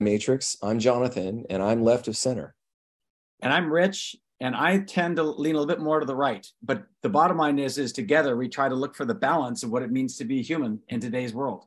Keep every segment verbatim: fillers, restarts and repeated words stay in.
Matrix. I'm Jonathan, and I'm left of center. And I'm Rich, and I tend to lean a little bit more to the right. But the bottom line is, is together we try to look for the balance of what it means to be human in today's world.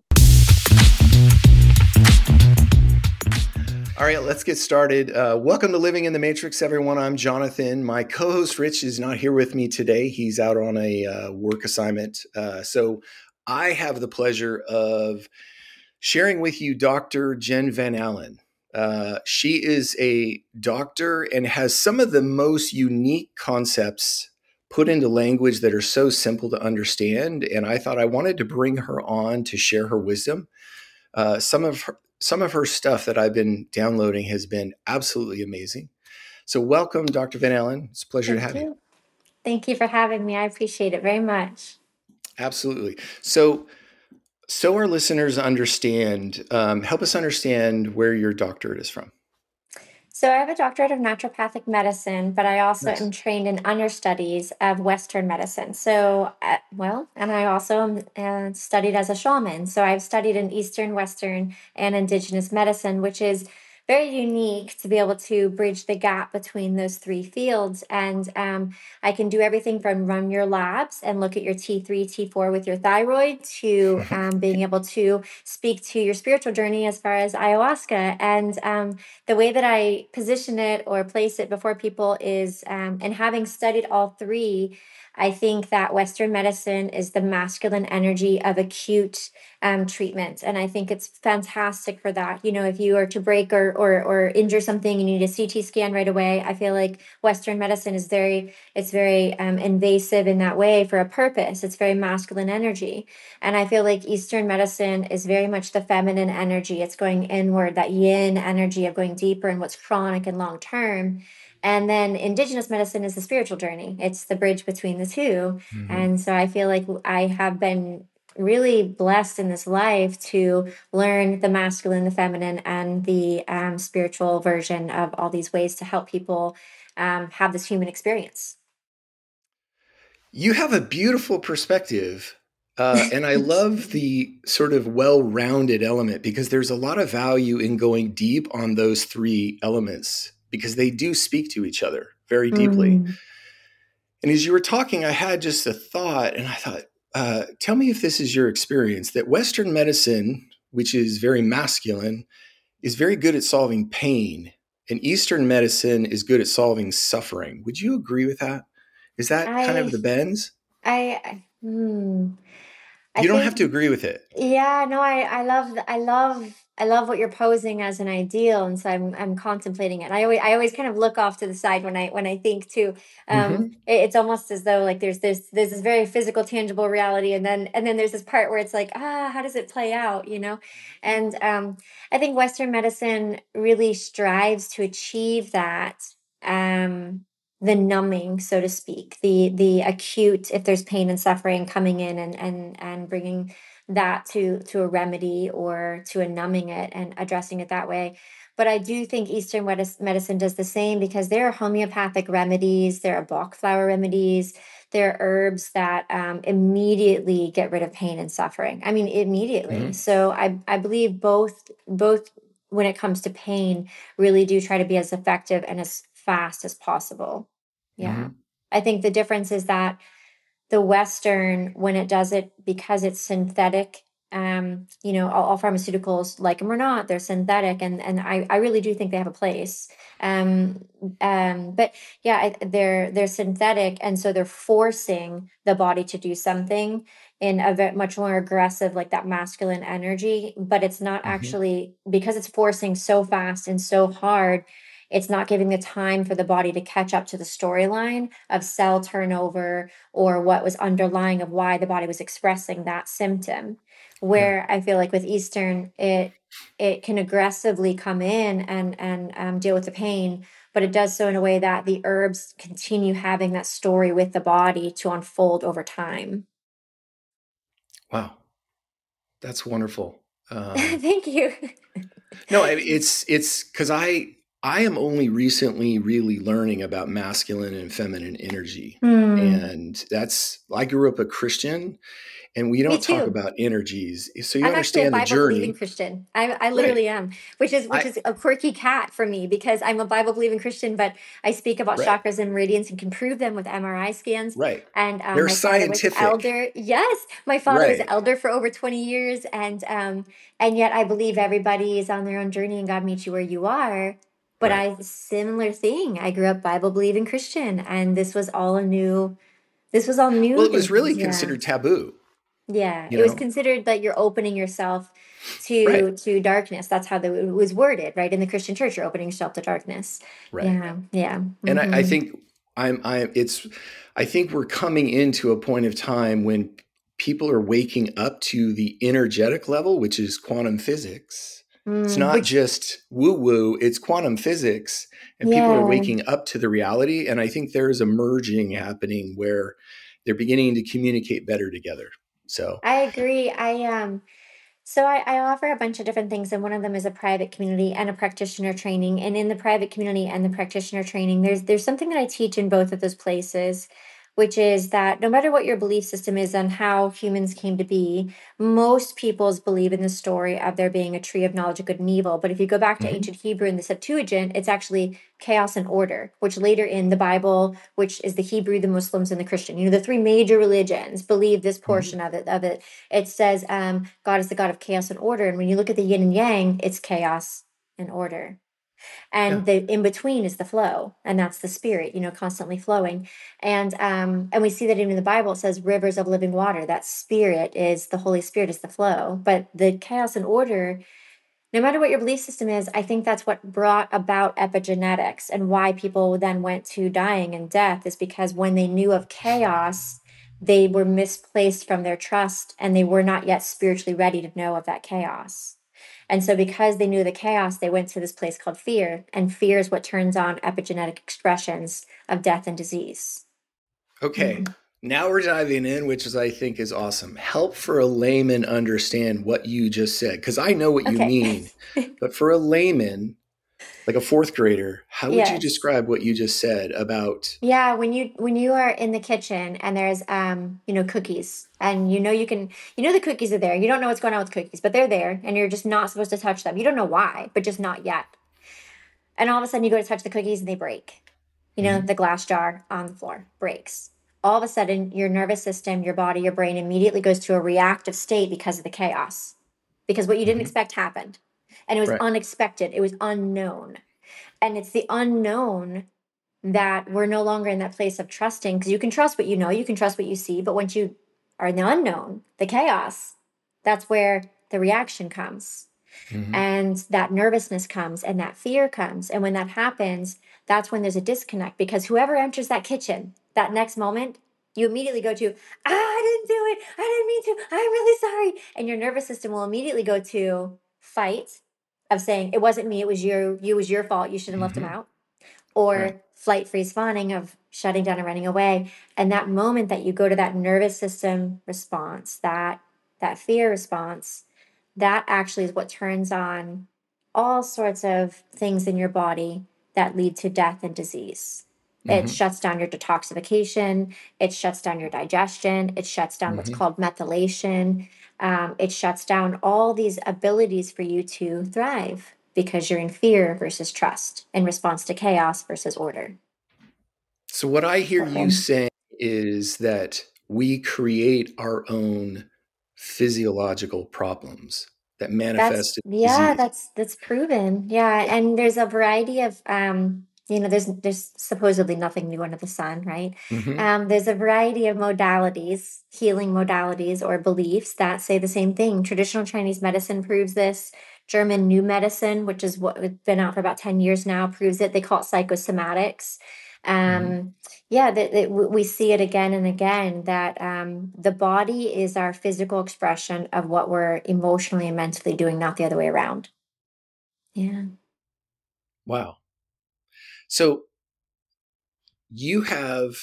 All right, let's get started. Uh, welcome to Living in the Matrix, everyone. I'm Jonathan. My co-host Rich is not here with me today. He's out on a uh, work assignment. Uh, so I have the pleasure of sharing with you Doctor Jen Van Allen. Uh, she is a doctor and has some of the most unique concepts put into language that are so simple to understand. And I thought I wanted to bring her on to share her wisdom. Uh, some of her, some of her stuff that I've been downloading has been absolutely amazing. So welcome, Doctor Van Allen. It's a pleasure to Thank have you. you. Thank you for having me. I appreciate it very much. Absolutely. So, so our listeners understand, um, help us understand where your doctorate is from. So I have a doctorate of naturopathic medicine, but I also Nice. am trained in understudies of Western medicine. So, uh, well, and I also am, uh, studied as a shaman. So I've studied in Eastern, Western, and Indigenous medicine, which is very unique to be able to bridge the gap between those three fields. And um, I can do everything from run your labs and look at your T three, T four with your thyroid to um, being able to speak to your spiritual journey as far as ayahuasca. And um, the way that I position it or place it before people is, um, and having studied all three, I think that Western medicine is the masculine energy of acute um, treatment. And I think it's fantastic for that. You know, if you are to break or, or, or injure something, you need a C T scan right away. I feel like Western medicine is very, it's very um, invasive in that way for a purpose. It's very masculine energy. And I feel like Eastern medicine is very much the feminine energy. It's going inward, that yin energy of going deeper in what's chronic and long term. And then Indigenous medicine is the spiritual journey. It's the bridge between the two. Mm-hmm. And so I feel like I have been really blessed in this life to learn the masculine, the feminine, and the um, spiritual version of all these ways to help people um, have this human experience. You have a beautiful perspective. Uh, and I love the sort of well-rounded element because there's a lot of value in going deep on those three elements because they do speak to each other very deeply. Mm. And as you were talking, I had just a thought, and I thought, uh, tell me if this is your experience, that Western medicine, which is very masculine, is very good at solving pain, and Eastern medicine is good at solving suffering. Would you agree with that? Is that kind of I, the bends? I, I- hmm. I You don't have think to agree with it. Yeah, no, I I love th- I love I love what you're posing as an ideal, and so I'm I'm contemplating it. I always I always kind of look off to the side when I when I think too. Um, Mm-hmm. it- it's almost as though like there's this there's this very physical, tangible reality, and then and then there's this part where it's like, ah, how does it play out, you know? And um, I think Western medicine really strives to achieve that. Um, the numbing, so to speak, the the acute, if there's pain and suffering coming in and and and bringing that to to a remedy or to a numbing it and addressing it that way. But I do think Eastern medis- medicine does the same because there are homeopathic remedies, there are Bach flower remedies, there are herbs that um, immediately get rid of pain and suffering. I mean, immediately. Mm-hmm. So I I believe both both when it comes to pain really do try to be as effective and as fast as possible. Yeah. Mm-hmm. I think the difference is that the Western, when it does it because it's synthetic, um, you know, all, all pharmaceuticals, like them or not, they're synthetic, and and I, I really do think they have a place. Um, um, but yeah, I, they're they're synthetic, and so they're forcing the body to do something in a ve- much more aggressive, like that masculine energy. But it's not Mm-hmm. actually because it's forcing so fast and so hard. It's not giving the time for the body to catch up to the storyline of cell turnover or what was underlying of why the body was expressing that symptom. Yeah. Where I feel like with Eastern, it it can aggressively come in and and um, deal with the pain, but it does so in a way that the herbs continue having that story with the body to unfold over time. Wow. That's wonderful. Um, Thank you. no, I- it's it's because I I am only recently really learning about masculine and feminine energy, Hmm. and that's I grew up a Christian. and we Me don't talk too. about energies. So you I'm actually a understand the Bible believing journey, Christian. I, I right? literally am, which is which I is a quirky cat for me because I'm a Bible believing Christian, but I speak about right, chakras and meridians and can prove them with M R I scans. right. And um, They're my father was scientific, elder. Yes, my father was right? elder for over twenty years, and um, and yet I believe everybody is on their own journey, and God meets you where you are. But Right. I similar thing. I grew up Bible believing Christian, and this was all a new. This was all Well, new it to was me. really Yeah. considered taboo, Yeah, you it was know? considered that you're opening yourself Right, to to darkness. That's how the, it was worded, right? In the Christian church, you're opening yourself to darkness. right. Yeah, yeah. And I, I Hmm. think I'm, I, it's, I think we're coming into a point of time when people are waking up to the energetic level, which is quantum physics. It's Mm, not which, just woo woo, it's quantum physics. And people are yeah, waking up to the reality. And I think there's a merging happening where they're beginning to communicate better together. So, I agree. I um, so I, I offer a bunch of different things, and one of them is a private community and a practitioner training. And in the private community and the practitioner training, there's there's something that I teach in both of those places, which is that no matter what your belief system is on how humans came to be, most peoples believe in the story of there being a tree of knowledge of good and evil. But if you go back to mhm, ancient Hebrew in the Septuagint, it's actually chaos and order, which later in the Bible, which is the Hebrew, the Muslims, and the Christian, you know, the three major religions believe this mhm, portion of it of it. It says um, God is the God of chaos and order. And when you look at the yin and yang, it's chaos and order. yeah. And the in between is the flow, and that's the spirit, you know, constantly flowing. And um, and we see that even in the Bible, it says rivers of living water. That spirit is the Holy Spirit is the flow. But the chaos and order, no matter what your belief system is, I think that's what brought about epigenetics and why people then went to dying and death is because when they knew of chaos, they were misplaced from their trust and they were not yet spiritually ready to know of that chaos. And so, because they knew the chaos, they went to this place called fear. And fear is what turns on epigenetic expressions of death and disease. Okay. Mhm. Now we're diving in, which is I think is awesome. Help for a layman understand what you just said, because I know what you Okay. mean. But for a layman, like a fourth grader, how would you Yes. describe what you just said about? Yeah, when you when you are in the kitchen and there's um, you know, cookies and you know you can you know the cookies are there. You don't know what's going on with cookies, but they're there and you're just not supposed to touch them. You don't know why, but just not yet. And all of a sudden you go to touch the cookies and they break. You know, Mhm, the glass jar on the floor breaks. All of a sudden your nervous system, your body, your brain immediately goes to a reactive state because of the chaos. Because what you didn't mhm, expect happened. And it was right. unexpected. It was unknown. And it's the unknown that we're no longer in that place of trusting because you can trust what you know, you can trust what you see, but once you are in the unknown, the chaos, that's where the reaction comes Mhm, and that nervousness comes and that fear comes. And when that happens, that's when there's a disconnect because whoever enters that kitchen that next moment, you immediately go to, ah, I didn't do it. I didn't mean to. I'm really sorry. And your nervous system will immediately go to fight of saying, it wasn't me. It was you. You was your fault. You shouldn't have left him mhm, out right. or flight freeze fawning of shutting down and running away. And that moment that you go to that nervous system response, that that fear response, that actually is what turns on all sorts of things in your body that lead to death and disease. It Mhm, shuts down your detoxification. It shuts down your digestion. It shuts down what's mhm. called methylation. Um, it shuts down all these abilities for you to thrive because you're in fear versus trust in response to chaos versus order. So what I hear you Okay. saying is that we create our own physiological problems that That's manifest as yeah, disease. that's that's proven. Yeah, and there's a variety of um, you know, there's there's supposedly nothing new under the sun, right? Mhm, Um, there's a variety of modalities, healing modalities or beliefs that say the same thing. Traditional Chinese medicine proves this. German New Medicine, which is what it's been out for about ten years now, proves it. They call it psychosomatics. mhm. Um, yeah, that, that w- we see it again and again that um, the body is our physical expression of what we're emotionally and mentally doing, not the other way around. Yeah. Wow. So you have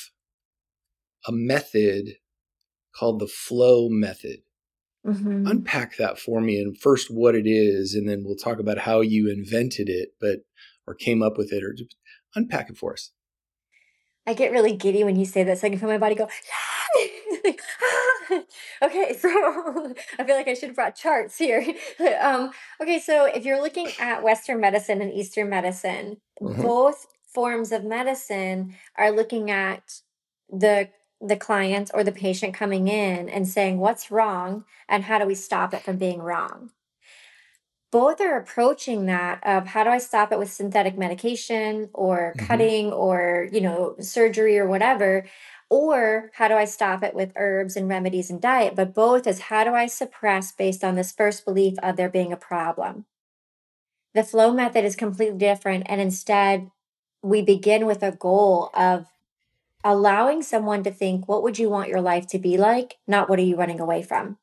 a method called the flow method. Hmm. Unpack that for me and first what it is, and then we'll talk about how you invented it, but or came up with it, or just unpack it for us. I get really giddy when you say this. I can feel my body go, like, Okay, so I feel like I should have brought charts here. um, okay, so if you're looking at Western medicine and Eastern medicine, Uh-huh. both forms of medicine are looking at the the client or the patient coming in and saying what's wrong and how do we stop it from being wrong. Both are approaching that of how do I stop it with synthetic medication or Mm-hmm. cutting or, you know, surgery or whatever, or how do I stop it with herbs and remedies and diet, but both is how do I suppress based on this first belief of there being a problem. The flow method is completely different, and instead we begin with a goal of allowing someone to think what would you want your life to be like, not what are you running away from.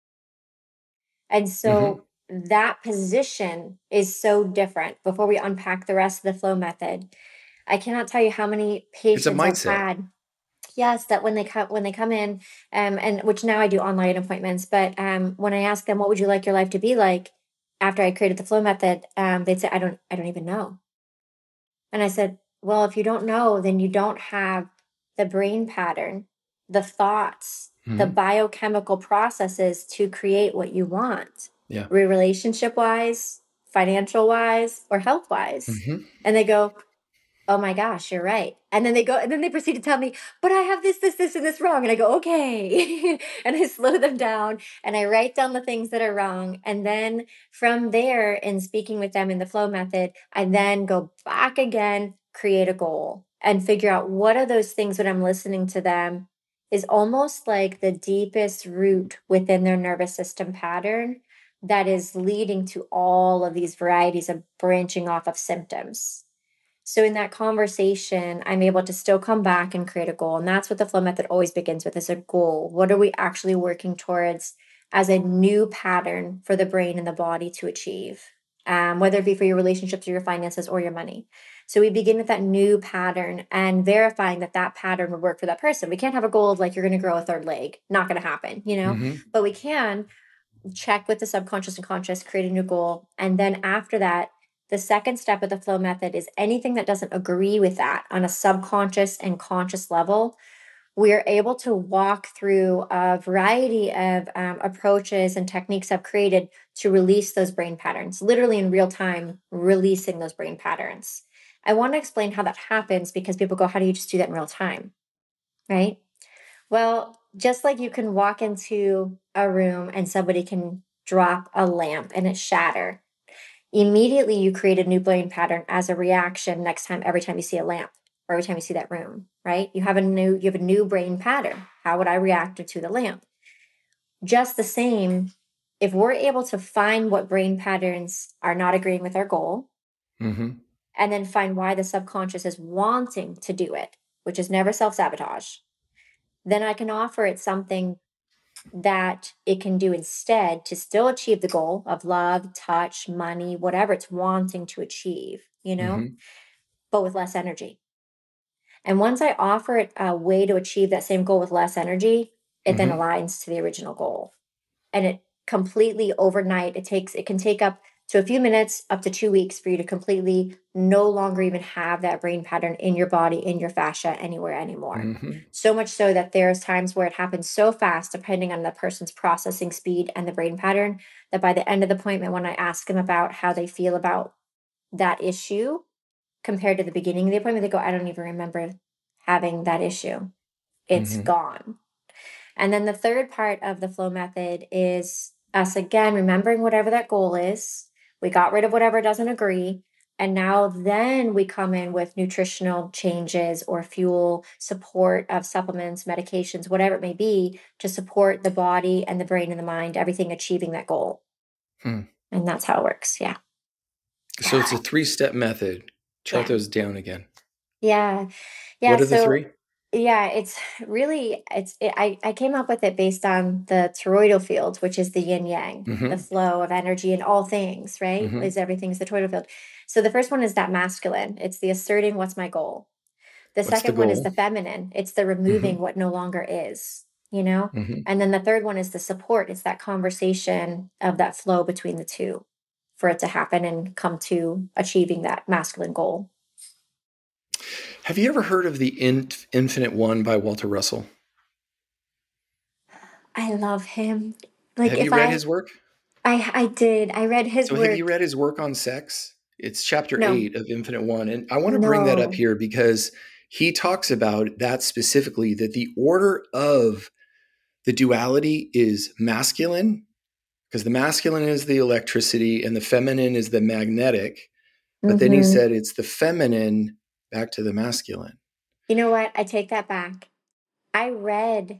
And Mm-hmm. so that position is so different. Before we unpack the rest of the flow method, I cannot tell you how many It's a patients I've mindset. had. Yes, that when they come when they come in, um, and which now I do online appointments, but um, when I ask them what would you like your life to be like after I created the flow method, um, they'd say I don't I don't even know. And I said, well, if you don't know, then you don't have the brain pattern, the thoughts, the Mm-hmm. biochemical processes to create what you want, Yeah. relationship wise, financial wise, or health wise. Mm-hmm. And they go, oh my gosh, you're right. And then they go, and then they proceed to tell me, but I have this, this, this, and this wrong. And I go, okay. And I slow them down and I write down the things that are wrong. And then from there, in speaking with them in the flow method, I then go back again, create a goal, and figure out what are those things when I'm listening to them is almost like the deepest root within their nervous system pattern that is leading to all of these varieties of branching off of symptoms. So in that conversation, I'm able to still come back and create a goal. And that's what the flow method always begins with is a goal. What are we actually working towards as a new pattern for the brain and the body to achieve? Um, whether it be for your relationships or your finances or your money. So we begin with that new pattern and verifying that that pattern would work for that person. We can't have a goal of like, you're going to grow a third leg. Not going to happen, you know, Mm-hmm. but we can check with the subconscious and conscious, create a new goal. And then after that, the second step of the flow method is anything that doesn't agree with that on a subconscious and conscious level. We're able to walk through a variety of um, approaches and techniques I've created to release those brain patterns, literally in real time, releasing those brain patterns. I want to explain how that happens because people go, how do you just do that in real time? Right? Well, just like you can walk into a room and somebody can drop a lamp and it shatter, immediately you create a new brain pattern as a reaction next time every time you see a lamp or every time you see that room, right? You have a new you have a new brain pattern. How would I react to the lamp? Just the same, if we're able to find what brain patterns are not agreeing with our goal Mm-hmm. and then find why the subconscious is wanting to do it, which is never self-sabotage, then I can offer it something that it can do instead to still achieve the goal of love, touch, money, whatever it's wanting to achieve, you know, Mm-hmm. but with less energy. And once I offer it a way to achieve that same goal with less energy, it then Mm-hmm. aligns to the original goal. And it completely overnight, it takes, it can take up to a few minutes, up to two weeks for you to completely no longer even have that brain pattern in your body, in your fascia, anywhere anymore. Mm-hmm. So much so that there's times where it happens so fast, depending on the person's processing speed and the brain pattern, that by the end of the appointment, when I ask them about how they feel about that issue compared to the beginning of the appointment, they go, I don't even remember having that issue. It's Mm-hmm. gone. And then the third part of the flow method is us again remembering whatever that goal is. We got rid of whatever doesn't agree. And now then we come in with nutritional changes or fuel support of supplements, medications, whatever it may be, to support the body and the brain and the mind, everything achieving that goal. Hmm. And that's how it works. Yeah. So it's a three-step method. Chart Yeah. those down again. Yeah. Yeah. What are the So three? yeah, it's really it's it, I I came up with it based on the toroidal field, which is the yin yang, the Mm-hmm. flow of energy in all things, right? Mm-hmm. Is everything's the toroidal field. So the first one is that masculine. It's the asserting what's my goal. The What's the second one is goal? the feminine. It's the Mm-hmm. removing what no longer is, you know? Mm-hmm. And then the third one is the support. It's that conversation of that flow between the two for it to happen and come to achieving that masculine goal. Have you ever heard of the In- Infinite One by Walter Russell? I love him. Like Have you if read I, his work? I, I did. I read his So have you work. read his work on sex? It's chapter No, eight of Infinite One. And I want to bring that up no. here because he talks about that specifically, that the order of the duality is masculine, because the masculine is the electricity and the feminine is the magnetic. But then he Mm-hmm. said it's the feminine back to the masculine. You know what? I take that back. I read,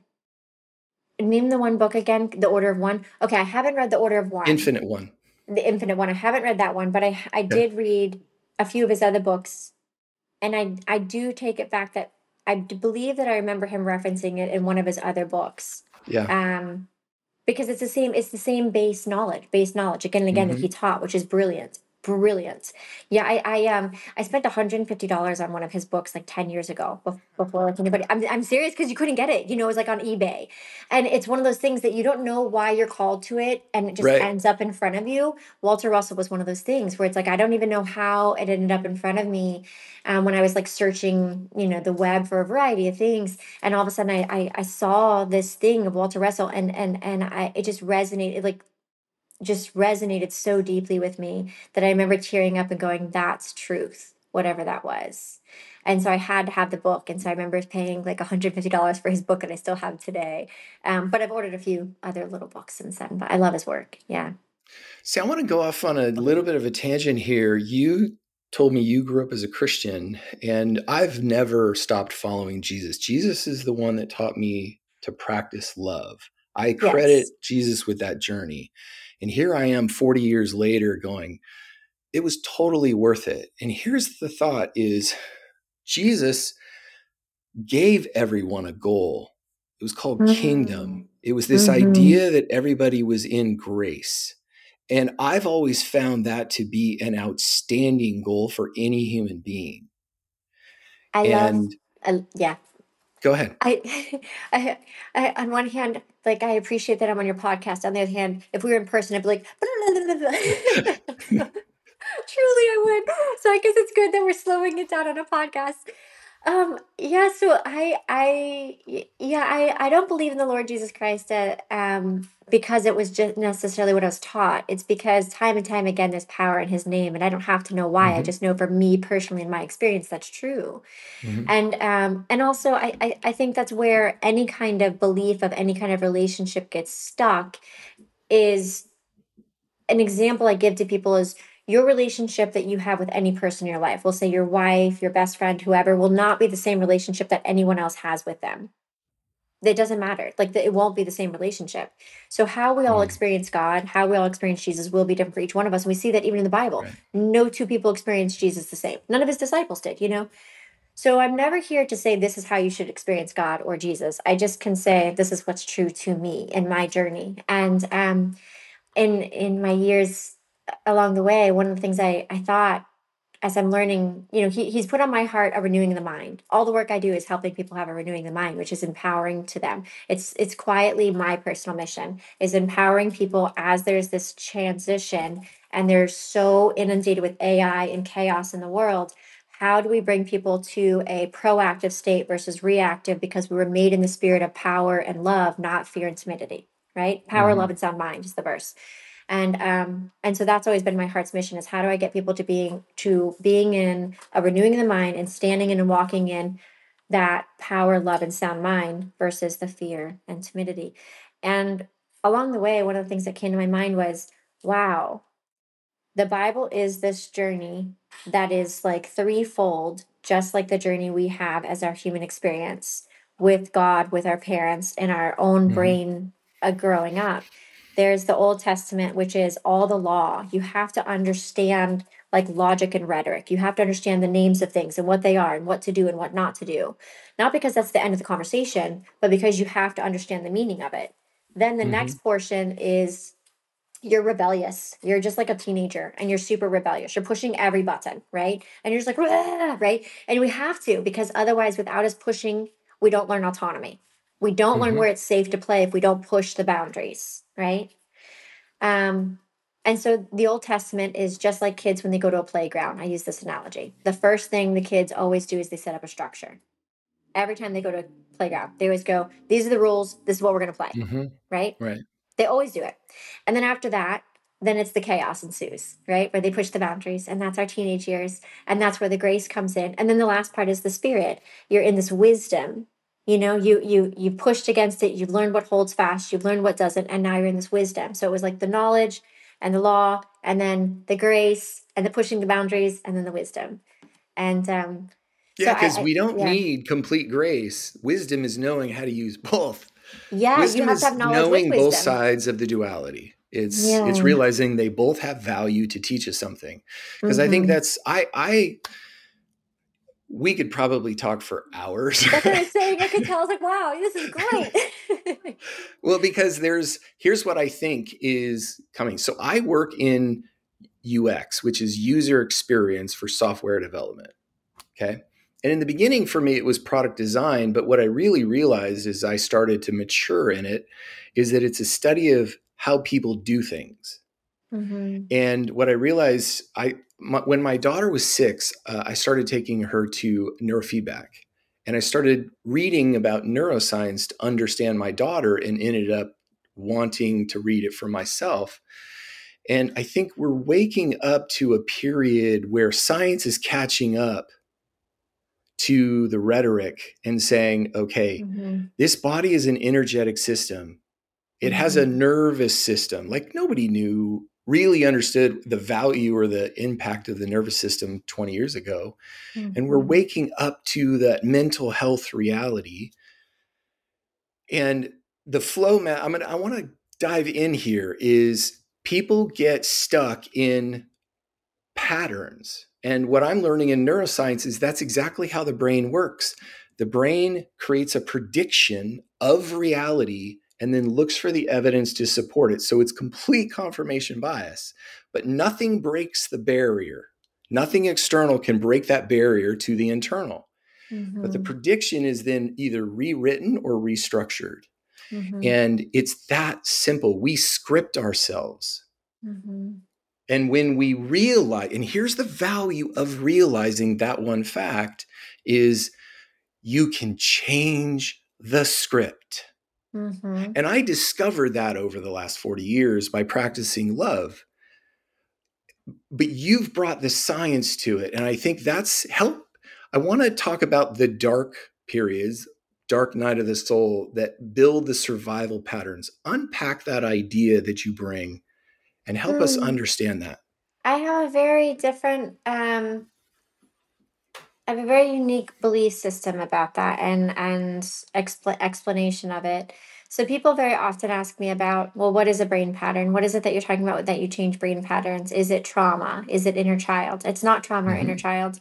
name the one book again, The Order of One. Okay, I haven't read The Order of One, Infinite One. The Infinite One. I haven't read that one, but I I Yeah. did read a few of his other books, and I I do take it back that I d- believe that I remember him referencing it in one of his other books. Yeah. Um, because it's the same it's the same base knowledge base knowledge again and again that Mhm. he taught, which is brilliant, brilliant. Yeah, i i um I spent one hundred fifty dollars on one of his books like ten years ago, bef- before like anybody. i'm, I'm serious, because you couldn't get it, you know it was like on eBay. And it's one of those things that you don't know why you're called to it, and it just Right. ends up in front of you. Walter Russell was one of those things where it's like I don't even know how it ended up in front of me, um, when I was like searching, you know the web for a variety of things, and all of a sudden I, I I saw this thing of Walter Russell, and and and I it just resonated, like just resonated so deeply with me that I remember tearing up and going, "That's truth," whatever that was. And so I had to have the book, and so I remember paying like one hundred fifty dollars for his book, and I still have it today. Um, but I've ordered a few other little books since then. But I love his work. Yeah. See, I want to go off on a little bit of a tangent here. You told me you grew up as a Christian, and I've never stopped following Jesus. Jesus is the one that taught me to practice love. I credit Yes. Jesus with that journey. And here I am forty years later going, it was totally worth it. And here's the thought is Jesus gave everyone a goal. It was called kingdom. Mm. It was this Hmm. idea that everybody was in grace. And I've always found that to be an outstanding goal for any human being. I love. And Uh, yeah. go ahead. I, I, I, on one hand, like I appreciate that I'm on your podcast. On the other hand, if we were in person, I'd be like, truly, I would. So I guess it's good that we're slowing it down on a podcast. Um, yeah, so I, I, y- yeah, I, I don't believe in the Lord Jesus Christ, uh, um, because it was just necessarily what I was taught. It's because time and time again, there's power in His name, and I don't have to know why. I Mm-hmm. just know for me personally, in my experience, that's true. Mm-hmm. And um, and also, I, I, I think that's where any kind of belief of any kind of relationship gets stuck. Is an example I give to people is your relationship that you have with any person in your life. We'll say your wife, your best friend, whoever, will not be the same relationship that anyone else has with them. It doesn't matter. Like the, it won't be the same relationship. So how we all Mm, experience God, how we all experience Jesus will be different for each one of us. And we see that even in the Bible. right. No two people experience Jesus the same. None of his disciples did, you know? So I'm never here to say this is how you should experience God or Jesus. I just can say this is what's true to me in my journey. And um in in my years along the way, one of the things I, I thought as I'm learning, you know, he, he's put on my heart a renewing the mind. All the work I do is helping people have a renewing the mind, which is empowering to them. It's it's quietly my personal mission is empowering people as there's this transition and they're so inundated with A I and chaos in the world. How do we bring people to a proactive state versus reactive? Because we were made in the spirit of power and love, not fear and timidity, right? Power, Mm-hmm. love, and sound mind is the verse. And um and so that's always been my heart's mission is how do I get people to being to being in a renewing of the mind and standing in and walking in that power, love, and sound mind versus the fear and timidity. And along the way, one of the things that came to my mind was, wow, the Bible is this journey that is like threefold, just like the journey we have as our human experience with God, with our parents, and our own Mm-hmm. brain uh, growing up. There's the Old Testament, which is all the law. You have to understand like logic and rhetoric. You have to understand the names of things and what they are and what to do and what not to do. Not because that's the end of the conversation, but because you have to understand the meaning of it. Then the Mm-hmm. next portion is you're rebellious. You're just like a teenager and you're super rebellious. You're pushing every button, right? And you're just like, "Rah," right? And we have to, because otherwise, without us pushing, we don't learn autonomy. We don't learn Mm-hmm. where it's safe to play if we don't push the boundaries, right? Um, and so the Old Testament is just like kids when they go to a playground. I use this analogy. The first thing the kids always do is they set up a structure. Every time they go to a playground, they always go, these are the rules. This is what we're going to play. Mm-hmm. Right? Right. They always do it. And then after that, then it's the chaos ensues, right? Where they push the boundaries. And that's our teenage years. And that's where the grace comes in. And then the last part is the spirit. You're in this wisdom. You know, you you you pushed against it, you've learned what holds fast, you've learned what doesn't, and now you're in this wisdom. So it was like the knowledge and the law, and then the grace and the pushing the boundaries, and then the wisdom. And um so Yeah, I, because I we don't yeah. need complete grace. Wisdom is knowing how to use both. Yeah, you Wisdom have to have is knowledge with knowing both wisdom. sides of the duality. It's it's Yeah. realizing they both have value to teach us something. Because I think Mhm. that's I I we could probably talk for hours. That's what I was saying. I could tell. I was like, wow, this is great. Well, because there's here's what I think is coming. So I work in U X, which is user experience for software development. Okay. And in the beginning, for me, it was product design. But what I really realized as I started to mature in it is that it's a study of how people do things. Mm-hmm. And what I realized, I my, when my daughter was six, uh, I started taking her to neurofeedback. And I started reading about neuroscience to understand my daughter and ended up wanting to read it for myself. And I think we're waking up to a period where science is catching up to the rhetoric and saying, okay, Mm-hmm. this body is an energetic system. It Mm-hmm. has a nervous system. Like nobody knew, really understood the value or the impact of the nervous system twenty years ago. Mm-hmm. And we're waking up to that mental health reality. And the flow map, I'm gonna, I want to dive in here is people get stuck in patterns. And what I'm learning in neuroscience is that's exactly how the brain works. The brain creates a prediction of reality and then looks for the evidence to support it. So it's complete confirmation bias, but nothing breaks the barrier. Nothing external can break that barrier to the internal. Mm-hmm. But the prediction is then either rewritten or restructured. Mm-hmm. And it's that simple. We script ourselves. Mm-hmm. And when we realize, and here's the value of realizing that one fact is you can change the script. Mm-hmm. And I discovered that over the last forty years by practicing love. But you've brought the science to it. And I think that's help. I want to talk about the dark periods, dark night of the soul that build the survival patterns. Unpack that idea that you bring and help us Mm. understand that. I have a very different, um, I have a very unique belief system about that and and expl- explanation of it. So people very often ask me about, well, what is a brain pattern? What is it that you're talking about that you change brain patterns? Is it trauma? Is it inner child? It's not trauma or inner Mhm. child.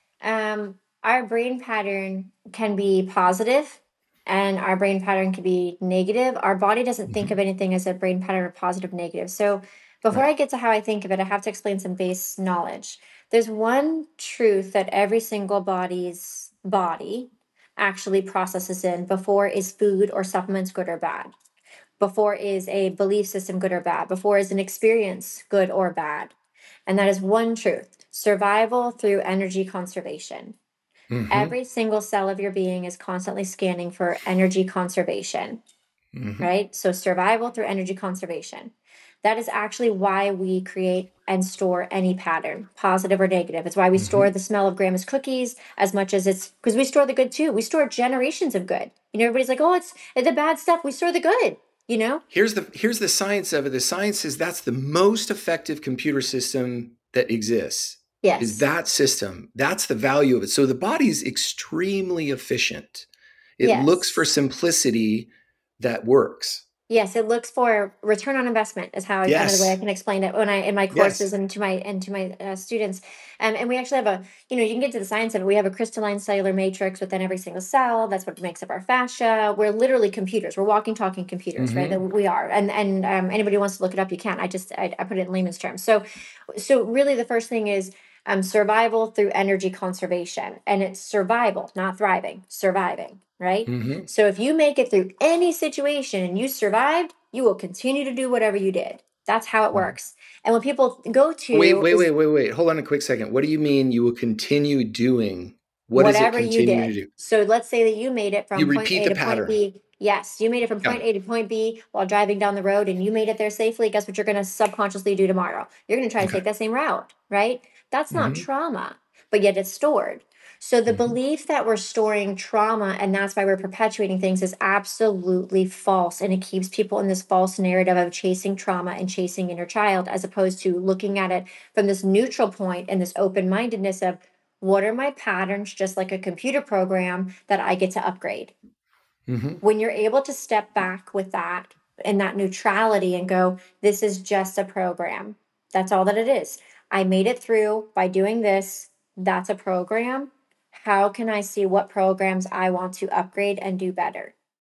Um, our brain pattern can be positive and our brain pattern can be negative. Our body doesn't think Mhm. of anything as a brain pattern of positive, negative. So before Right. I get to how I think of it, I have to explain some base knowledge. There's one truth that every single body's body actually processes in before is food or supplements good or bad, before is a belief system good or bad, before is an experience good or bad. And that is one truth: survival through energy conservation. Mhm. Every single cell of your being is constantly scanning for energy conservation, Mhm. right? So, survival through energy conservation. That is actually why we create and store any pattern, positive or negative. It's why we store Mhm. the smell of grandma's cookies as much as it's because we store the good too. We store generations of good. You know, everybody's like, oh, it's the bad stuff. We store the good, you know? Here's the here's the science of it. The science is that's the most effective computer system that exists. Is Yes. that system. That's the value of it. So the body's extremely efficient. It looks for Yes. simplicity that works. Yes, it looks for return on investment is how I kind of the way I Yes. can explain it when I in my Yes. courses and to my and to my uh, students. Um, and we actually have a, you know, you can get to the science of it. We have a crystalline cellular matrix within every single cell. That's what makes up our fascia. We're literally computers. We're walking, talking computers, right? That Mhm. we are. And and um, anybody wants to look it up, you can. I just I, I put it in layman's terms. So so really the first thing is um, survival through energy conservation, and it's survival, not thriving, surviving, right? Mhm. So if you make it through any situation and you survived, you will continue to do whatever you did. That's how it works. And when people go Wait, to wait, is wait, wait, wait. Hold on a quick second. What do you mean you will continue doing? What does it Whatever you continue to did. do? So let's say that you made it You from point repeat A the to point pattern. B. Yes, you made it from Yeah. point A to point B while driving down the road and you made it there safely. Guess what you're going to subconsciously do tomorrow? You're going to try to Okay. take that same route, right? That's not hmm trauma, but yet it's stored. So the hmm belief that we're storing trauma and that's why we're perpetuating things is absolutely false. And it keeps people in this false narrative of chasing trauma and chasing inner child, as opposed to looking at it from this neutral point and this open mindedness of what are my patterns, just like a computer program that I get to upgrade. hmm When you're able to step back with that and that neutrality and go, this is just a program. That's all that it is. I made it through by doing this. That's a program. How can I see what programs I want to upgrade and do better?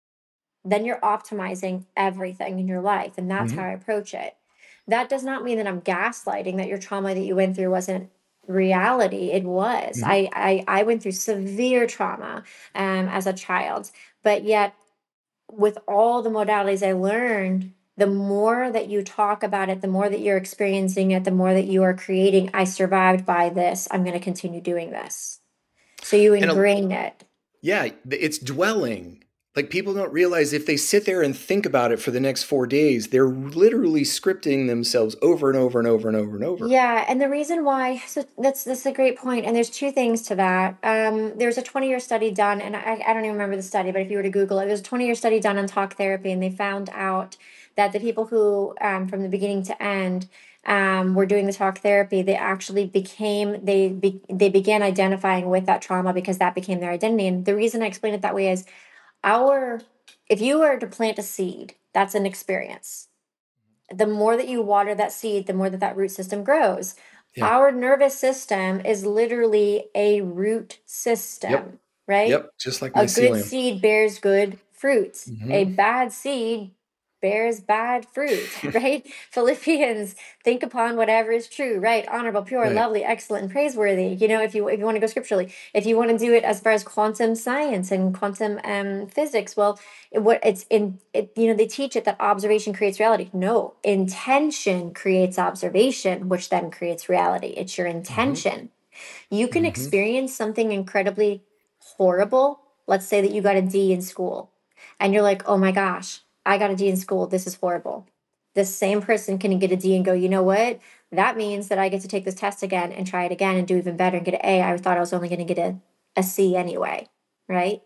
Then you're optimizing everything in your life. And that's how hmm I approach it. That does not mean that I'm gaslighting that your trauma that you went through wasn't reality. It was. hmm I I, I went through severe trauma um, as a child, but yet with all the modalities I learned, the more that you talk about it, the more that you're experiencing it, the more that you are creating. I survived by this. I'm going to continue doing this. So you And a, ingrain it. yeah, it's dwelling. Like people don't realize if they sit there and think about it for the next four days, they're literally scripting themselves over and over and over and over and over. Yeah, and the reason why, so that's that's a great point, and there's two things to that. Um, there's a twenty-year study done, and I, I don't even remember the study, but if you were to Google it, there's a twenty-year study done on talk therapy, and they found out that the people who, um, from the beginning to end, um, were doing the talk therapy, they actually became they be, they began identifying with that trauma because that became their identity. And the reason I explain it that way is our, if you were to plant a seed, that's an experience. The more that you water that seed, the more that that root system grows. Yeah. Our nervous system is literally a root Yep. system, right? Yep. Just like A good mycelium. seed bears good fruit. A hmm bad seed bears bad fruit, right? Philippians, think upon whatever is true, right? Honorable, pure, Right. lovely, excellent, and praiseworthy. You know, if you if you want to go scripturally, if you want to do it as far as quantum science and quantum um, physics, well, it, what it's in it, you know, they teach it that observation creates reality. No, intention creates observation, which then creates reality. It's your hmm intention. You can hmm experience something incredibly horrible. Let's say that you got a D in school and you're like, oh my gosh, I got a D in school. This is horrible. The same person can get a D and go, you know what? That means that I get to take this test again and try it again and do even better and get an A. I thought I was only going to get a, a C anyway. Right.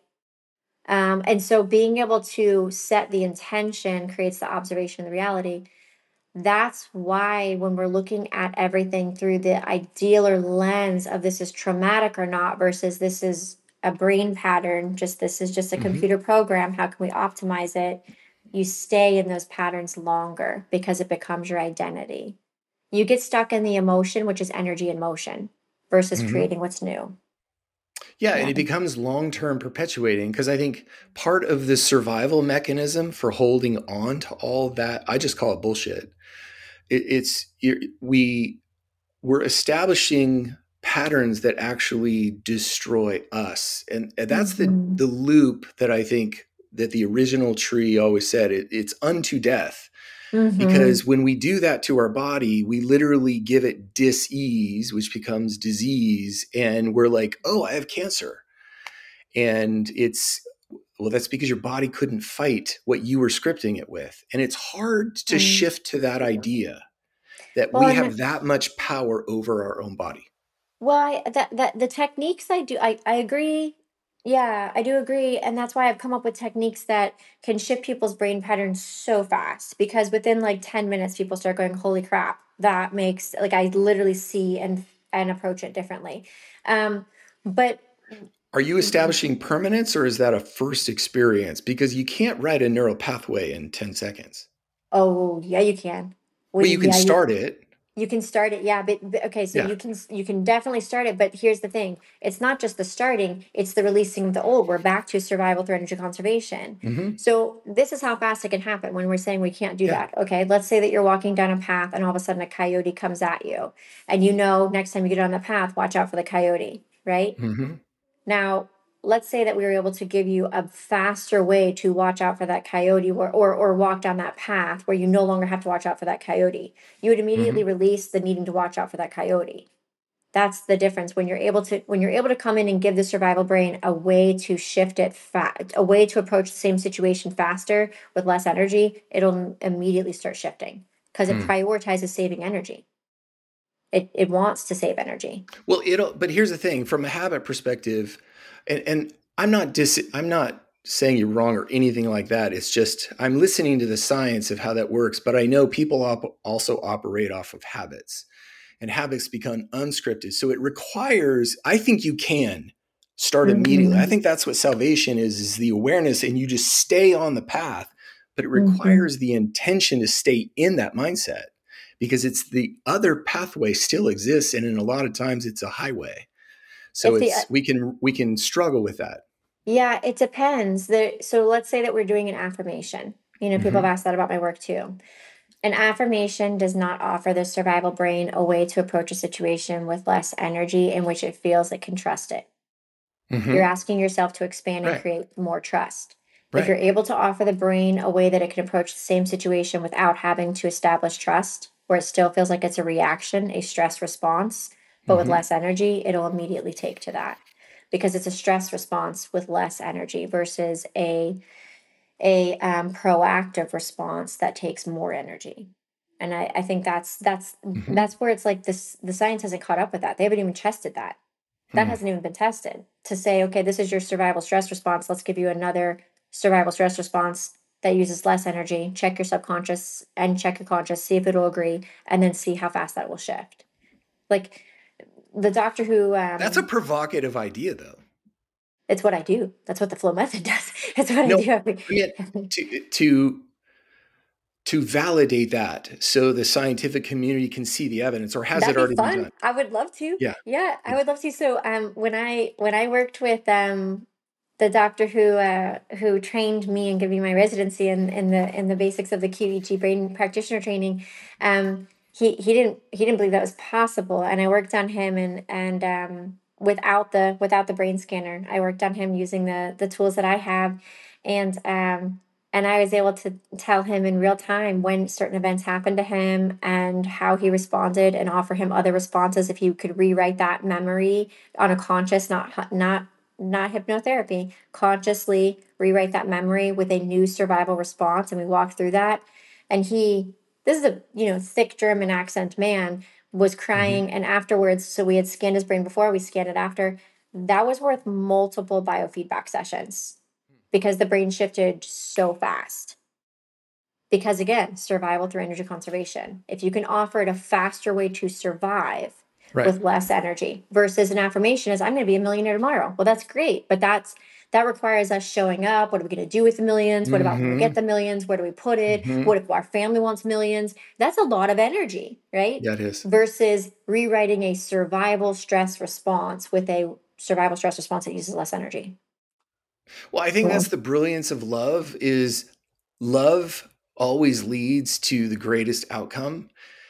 Um, and so being able to set the intention creates the observation of the reality. That's why when we're looking at everything through the ideal or lens of this is traumatic or not versus this is a brain pattern, just this is just a hmm computer program, how can we optimize it? You stay in those patterns longer because it becomes your identity. You get stuck in the emotion, which is energy in motion, versus hmm creating what's new. Yeah, and Yeah. it becomes long-term perpetuating because I think part of the survival mechanism for holding on to all that, I just call it bullshit. It, it's you're, we we're establishing patterns that actually destroy us, and, and that's the Mm-hmm. the loop that I think that the original tree always said. It, it's unto death. Mm-hmm. Because when we do that to our body, we literally give it dis-ease, which becomes disease. And we're like, oh, I have cancer. And it's, well, that's because your body couldn't fight what you were scripting it with. And it's hard to Mm. shift to that idea that Well, we and have that much power over our own body. Well, I, that that the techniques I do, I I agree. Yeah, I do agree, and that's why I've come up with techniques that can shift people's brain patterns so fast. Because within like ten minutes, people start going, "Holy crap!" That makes like I literally see and and approach it differently. Um, but Are you establishing permanence or is that a first experience? Because you can't write a neural pathway in ten seconds. oh yeah, you can. Well, We you can yeah, you start it. You can start it, yeah, but, but okay, so Yeah. you can you can definitely start it, but here's the thing. It's not just the starting, it's the releasing of the old. We're back to survival through energy conservation. hmm So this is how fast it can happen when we're saying we can't do Yeah. that. Okay, let's say that you're walking down a path and all of a sudden a coyote comes at you. And you know next time you get on the path, watch out for the coyote, right? hmm Now, let's say that we were able to give you a faster way to watch out for that coyote or, or, or walk down that path where you no longer have to watch out for that coyote. You would immediately hmm release the needing to watch out for that coyote. That's the difference. When you're able to when you're able to come in and give the survival brain a way to shift it fa- a way to approach the same situation faster with less energy, it'll immediately start shifting because it Hmm. prioritizes saving energy. It it wants to save energy. Well, it'll, but here's the thing from a habit perspective, and, and I'm not dis, I'm not saying you're wrong or anything like that. It's just I'm listening to the science of how that works, but I know people op- also operate off of habits, and habits become unscripted. So it requires, I think you can start immediately. I Mhm. think that's what salvation is, is the awareness, and you just stay on the path, but it Mhm. requires the intention to stay in that mindset because it's the other pathway still exists. And in a lot of times it's a highway. So If the uh, it's, we can, we can struggle with that. yeah, it depends. There, so let's say that we're doing an affirmation. You know, people Mm-hmm. have asked that about my work too. An affirmation does not offer the survival brain a way to approach a situation with less energy in which it feels it can trust it. You're Mm-hmm. asking yourself to expand and Right. create more trust. If you're Right. able to offer the brain a way that it can approach the same situation without having to establish trust, where it still feels like it's a reaction, a stress response, but with Mm-hmm. less energy, it'll immediately take to that because it's a stress response with less energy versus a a um, proactive response that takes more energy. And I, I think that's that's Mm-hmm. that's where it's like this the science hasn't caught up with that. They haven't even tested that. That Hmm. hasn't even been tested to say, okay, this is your survival stress response. Let's give you another survival stress response that uses less energy. Check your subconscious and check your conscious, see if it'll agree, and then see how fast that will shift. Like the doctor who That's a um provocative idea though. it's what I do. That's what the flow method does. It's what I No, do every I mean, to, to, to validate that so the scientific community can see the evidence, or has it That'd be already been done? fun. I would love to. Yeah. Yeah, I Yeah. would love to. So, um, when I when I worked with um the doctor who uh who trained me and gave me my residency in in the in the basics of the Q E G brain practitioner training, um, he he didn't he didn't believe that was possible, and I worked on him and and um without the without the brain scanner, I worked on him using the the tools that I have, and um and I was able to tell him in real time when certain events happened to him and how he responded and offer him other responses if he could rewrite that memory on a conscious, not not not hypnotherapy, consciously rewrite that memory with a new survival response. And we walked through that. And he, this is a, you know, thick German accent man, was Mm-hmm. crying. And afterwards, so we had scanned his brain before, we scanned it after. That was worth multiple biofeedback sessions because the brain shifted so fast. Because again, survival through energy conservation. If you can offer it a faster way to survive Right. with less energy versus an affirmation is I'm going to be a millionaire tomorrow. Well, that's great, but that's that requires us showing up. What are we going to do with the millions? What about when we Mm-hmm. get the millions? Where do we put it? Mm-hmm. What if our family wants millions? That's a lot of energy, right? Yeah, it is. Versus rewriting a survival stress response with a survival stress response that uses less energy. Well, I think Yeah. that's the brilliance of love is love always leads to the greatest outcome.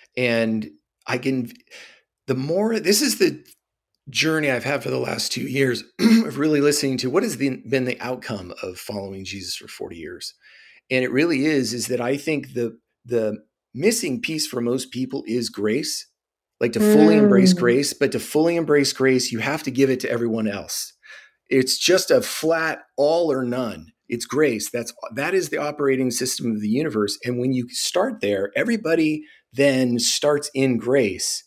And I can, the more, this is the journey I've had for the last two years of really listening to what has been, been the outcome of following Jesus for forty years. And it really is, is that I think the, the missing piece for most people is grace, like to fully embrace Mm. grace, but to fully embrace grace, you have to give it to everyone else. It's just a flat all or none. It's grace. That's that is the operating system of the universe. And when you start there, everybody then starts in grace.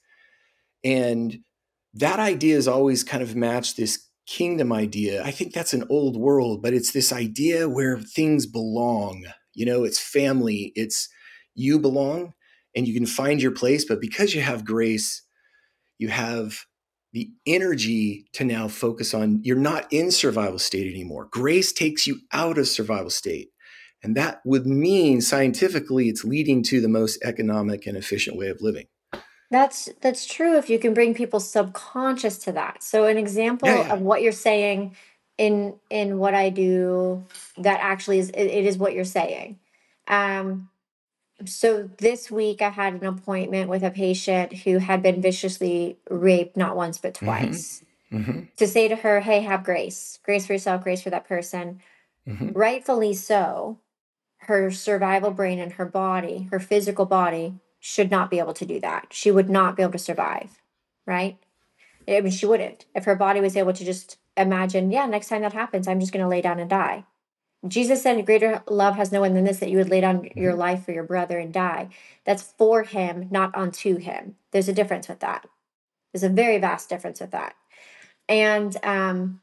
And that idea has always kind of matched this kingdom idea. I think that's an old world, but it's this idea where things belong. You know, it's family, it's you belong and you can find your place. But because you have grace, you have the energy to now focus on you're not in survival state anymore. Grace takes you out of survival state. And that would mean scientifically it's leading to the most economic and efficient way of living. That's that's true if you can bring people's subconscious to that. So an Yeah, example yeah. of what you're saying in in what I do that actually is it, it is what you're saying. Um so this week I had an appointment with a patient who had been viciously raped not once but Mm-hmm. twice. Mm-hmm. To say to her, "Hey, have grace. Grace for yourself, grace for that person." Mm-hmm. Rightfully so, her survival brain and her body, her physical body, should not be able to do that. She would not be able to survive, right? I mean, she wouldn't. If her body was able to just imagine, yeah, next time that happens, I'm just going to lay down and die. Jesus said, greater love has no one than this, that you would lay down your Mhm. life for your brother and die. That's for him, not unto him. There's a difference with that. There's a very vast difference with that. And um,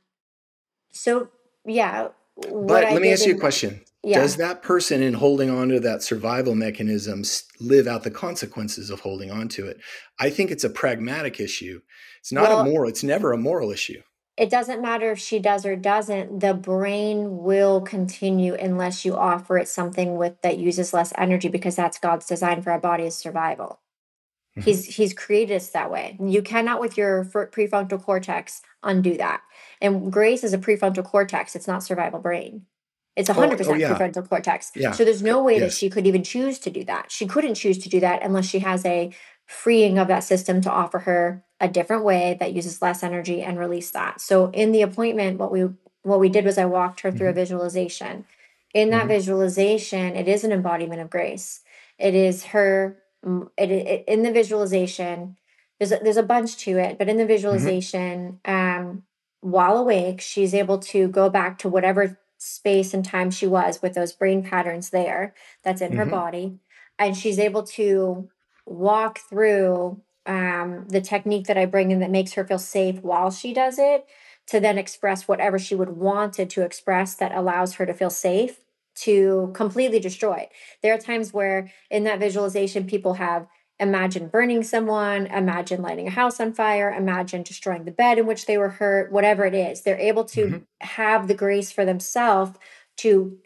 so, yeah, what But I let me did ask you a in, question. Does yeah, that person, in holding on to that survival mechanism, s- live out the consequences of holding on to it? I think it's a pragmatic issue. It's not a well, moral, it's never a moral issue. it doesn't matter if she does or doesn't, the brain will continue unless you offer it something with that uses less energy, because that's God's design for our body is survival. Mhm. He's he's created us that way. You cannot with your fr- prefrontal cortex undo that. And grace is a prefrontal cortex. It's not survival brain. It's Oh, oh one hundred percent yeah, prefrontal cortex. yeah, So there's uh, no way that yes. she could even choose to do that. She couldn't choose to do that unless she has a freeing of that system to offer her a different way that uses less energy and release that. So in the appointment, what we what we did was I walked her through a Hmm. visualization. In that Hmm. visualization, it is an embodiment of grace. It is her mm, it, it, in the visualization. There's a, there's a bunch to it, but in the Hmm. visualization, um, while awake, she's able to go back to whatever space and time she was with those brain patterns there that's in her Hmm. body, and she's able to walk through um, the technique that I bring in that makes her feel safe while she does it, to then express whatever she would wanted to express that allows her to feel safe, to completely destroy it. There are times where in that visualization people have imagine burning someone, imagine lighting a house on fire, imagine destroying the bed in which they were hurt, whatever it is. They're able to Hmm. have the grace for themselves to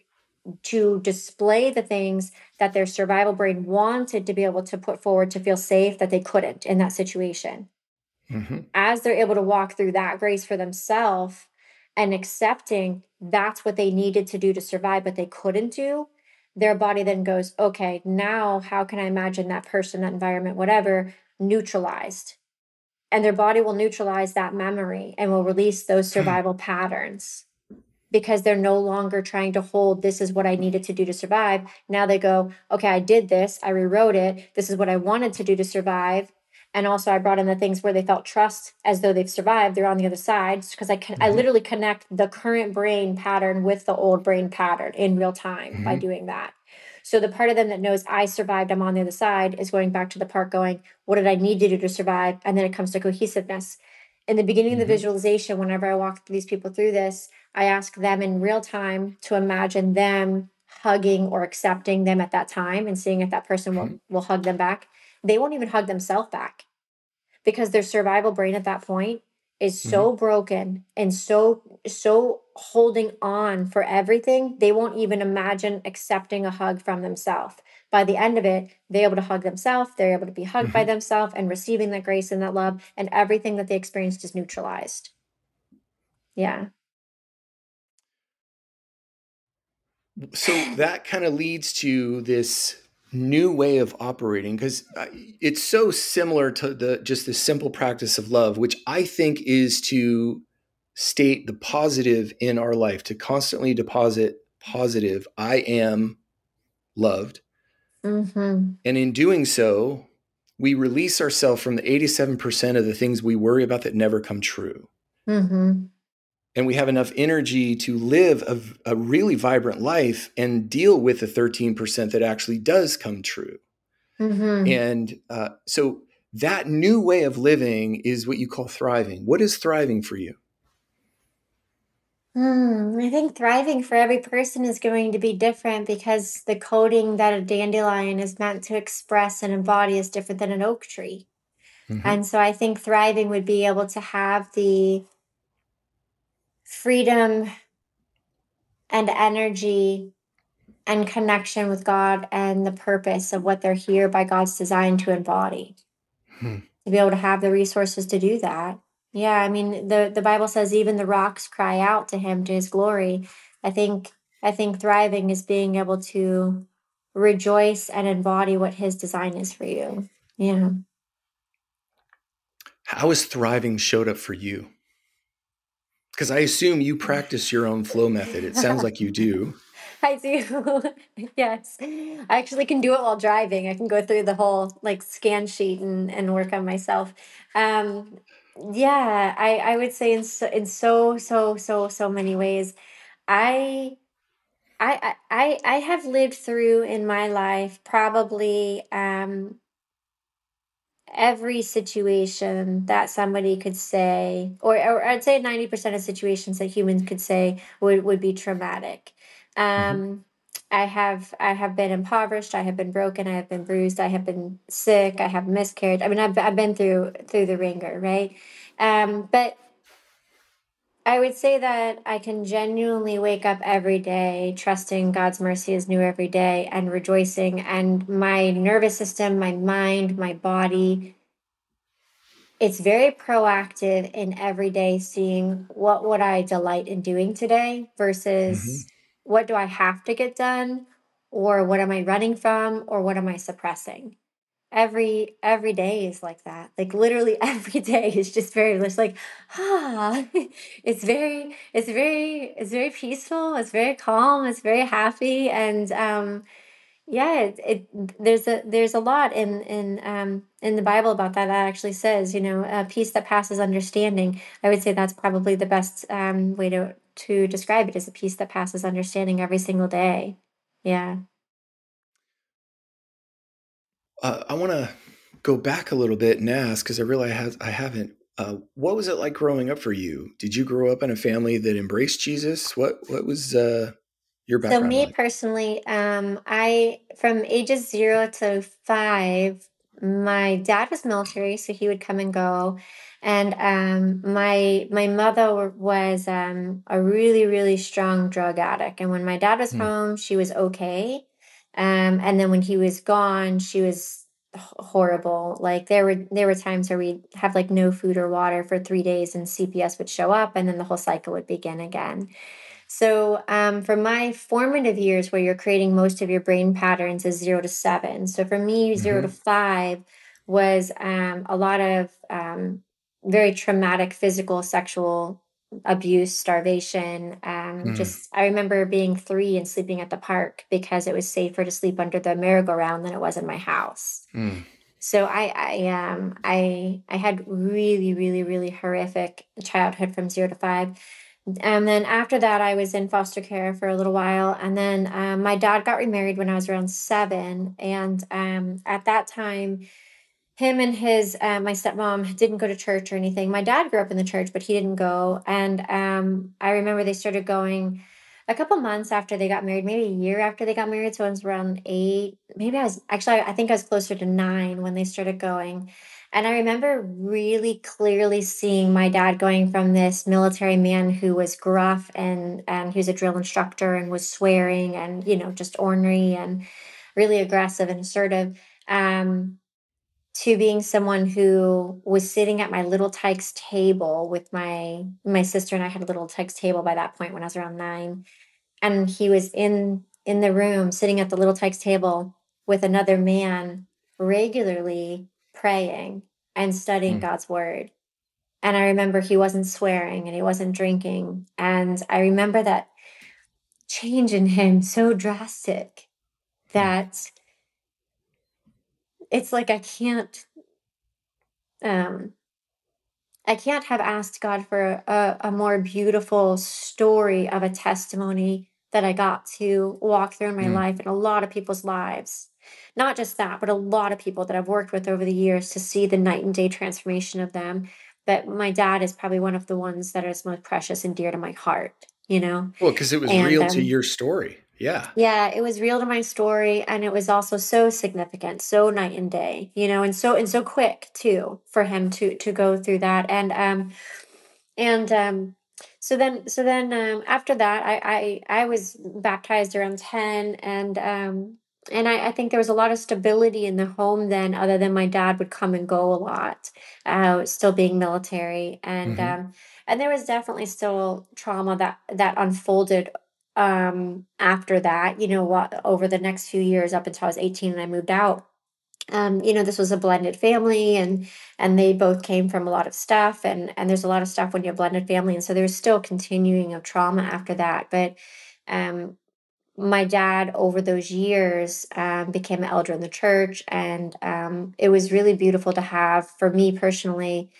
to display the things that their survival brain wanted to be able to put forward to feel safe, that they couldn't in that situation. Hmm. As they're able to walk through that grace for themselves and accepting that's what they needed to do to survive, but they couldn't do, their body then goes, okay, now how can I imagine that person, that environment, whatever, neutralized? And their body will neutralize that memory and will release those survival patterns, because they're no longer trying to hold, this is what I needed to do to survive. Now they go, okay, I did this, I rewrote it, this is what I wanted to do to survive. And also I brought in the things where they felt trust as though they've survived, they're on the other side, because I can I Hmm. literally connect the current brain pattern with the old brain pattern in real time by Hmm. doing that. So the part of them that knows I survived, I'm on the other side, is going back to the part going, what did I need to do to survive? And then it comes to cohesiveness. In the beginning of the Hmm. visualization, whenever I walk these people through this, I ask them in real time to imagine them hugging or accepting them at that time and seeing if that person will, Hmm. will hug them back. They won't even hug themselves back, because their survival brain at that point is Hmm. so broken and so so holding on for everything, they won't even imagine accepting a hug from themselves. By the end of it, they're able to hug themselves, they're able to be hugged by Hmm. themselves and receiving that grace and that love, and everything that they experienced is neutralized. Yeah. So that kind of leads to this new way of operating, because it's so similar to the just the simple practice of love, which I think is to state the positive in our life, to constantly deposit positive, I am loved. Mm-hmm. And in doing so, we release ourselves from the eighty-seven percent of the things we worry about that never come true. Mm-hmm. And we have enough energy to live a, a really vibrant life and deal with the thirteen percent that actually does come true. Mm-hmm. And uh, so that new way of living is what you call thriving. What is thriving for you? Hmm, I think thriving for every person is going to be different, because the coding that a dandelion is meant to express and embody is different than an oak tree. Mm-hmm. And so I think thriving would be able to have the freedom and energy and connection with God and the purpose of what they're here by God's design to embody, Hmm. to be able to have the resources to do that. Yeah, I mean the the Bible says even the rocks cry out to him, to his glory. I think I think thriving is being able to rejoice and embody what his design is for you. Yeah. How has thriving showed up for you? Because I assume you practice your own flow method. It sounds like you do. I do. Yes. I actually can do it while driving. I can go through the whole like scan sheet and, and work on myself. Um, Yeah, I I would say in so in so so so so many ways. I I I I I have lived through in my life probably um every situation that somebody could say, or, or I'd say ninety percent of situations that humans could say would, would be traumatic. Hmm. Um, I have I have been impoverished, I have been broken, I have been bruised, I have been sick, I have miscarried. I mean, I've I've been through through the ringer, right? Um, but I would say that I can genuinely wake up every day trusting God's mercy is new every day and rejoicing, and my nervous system, my mind, my body, it's very proactive in every day seeing what would I delight in doing today Hmm. versus what do I have to get done, or what am I running from, or what am I suppressing. Every every day is like that. Like literally every day is just very it's like ah it's very it's very it's very peaceful, it's very calm, it's very happy. And um yeah, it, it there's a there's a lot in in um in the Bible about that that actually says, you know, a peace that passes understanding. I would say that's probably the best um way to to describe it, is a peace that passes understanding every single day. Yeah. Uh, I want to go back a little bit and ask, because I realize I, have, I haven't. Uh, what was it like growing up for you? Did you grow up in a family that embraced Jesus? What What was uh, your So background me like? personally, um, I from ages zero to five, my dad was military, so he would come and go, and um, my my mother wa- was um, a really really strong drug addict. And when my dad was Hmm. home, she was okay, um, and then when he was gone, she was h- horrible. Like there were there were times where we'd have like no food or water for three days, and C P S would show up, and then the whole cycle would begin again. So, um, for my formative years, where you're creating most of your brain patterns, is zero to seven. So, for me, zero to Hmm. five was um, a lot of um, very traumatic physical, sexual abuse, starvation. Um, Hmm. just, I remember being three and sleeping at the park because it was safer to sleep under the merry-go-round than it was in my house. Hmm. So I, I, um, I, I had really, really, really horrific childhood from zero to five. And then after that, I was in foster care for a little while. And then um, my dad got remarried when I was around seven. And um, at that time, him and his uh, my stepmom didn't go to church or anything. My dad grew up in the church, but he didn't go. And um, I remember they started going a couple months after they got married, maybe a year after they got married. So I was around eight. Maybe I was actually, I think I was closer to nine when they started going. And I remember really clearly seeing my dad going from this military man who was gruff and and he was a drill instructor and was swearing and, you know, just ornery and really aggressive and assertive. Um, to being someone who was sitting at my Little Tikes table with my my sister, and I had a Little Tikes table by that point when I was around nine, and he was in in the room sitting at the Little Tikes table with another man regularly praying and studying Hmm. God's word. And I remember he wasn't swearing and he wasn't drinking, and I remember that change in him so drastic Hmm. that it's like I can't um I can't have asked God for a, a more beautiful story of a testimony that I got to walk through in my Hmm. life and a lot of people's lives. Not just that, but a lot of people that I've worked with over the years to see the night and day transformation of them. But my dad is probably one of the ones that is most precious and dear to my heart, you know? Well, because it was And real to um, your story. Yeah. yeah, it was real to my story, and it was also so significant, so night and day, you know, and so and so quick too for him to to go through that. And um and um so then so then um after that I I I was baptized around ten. And um and I, I think there was a lot of stability in the home then, other than my dad would come and go a lot, uh still being military. And Hmm. um and there was definitely still trauma that that unfolded um after that, you know what, over the next few years up until I was eighteen and I moved out. Um, you know, this was a blended family, and and they both came from a lot of stuff, and and there's a lot of stuff when you're a blended family, and so there's still continuing of trauma after that. But um my dad over those years um, became an elder in the church, and um, it was really beautiful to have, for me personally,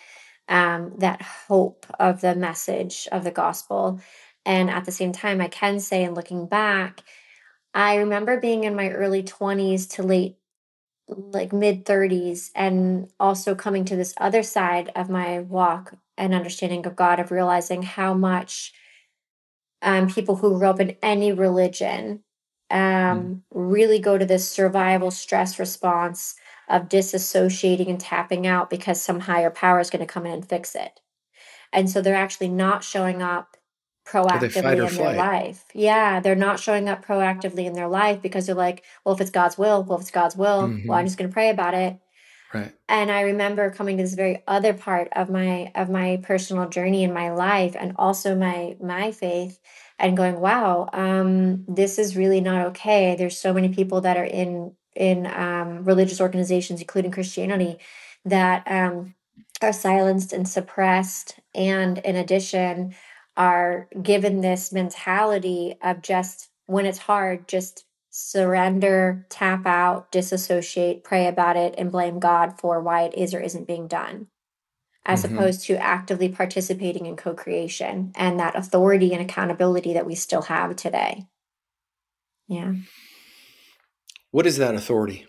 um, that hope of the message of the gospel. And at the same time, I can say, in looking back, I remember being in my early twenties to late, like mid thirties, and also coming to this other side of my walk and understanding of God, of realizing how much um, people who grew up in any religion Mhm. um, really go to this survival stress response of disassociating and tapping out because some higher power is going to come in and fix it. And so they're actually not showing up Are they fight proactively or in their flight? life. Yeah, they're not showing up proactively in their life because they're like, well, if it's God's will, well, if it's God's will, well, I'm Mhm. just going to pray about it. Right. And I remember coming to this very other part of my of my personal journey in my life, and also my my faith, and going, wow, um, this is really not okay. There's so many people that are in in um, religious organizations, including Christianity, that um, are silenced and suppressed, and in addition, are given this mentality of just when it's hard, just surrender, tap out, disassociate, pray about it, and blame God for why it is or isn't being done, as Mhm. opposed to actively participating in co creation and that authority and accountability that we still have today. Yeah. What is that authority?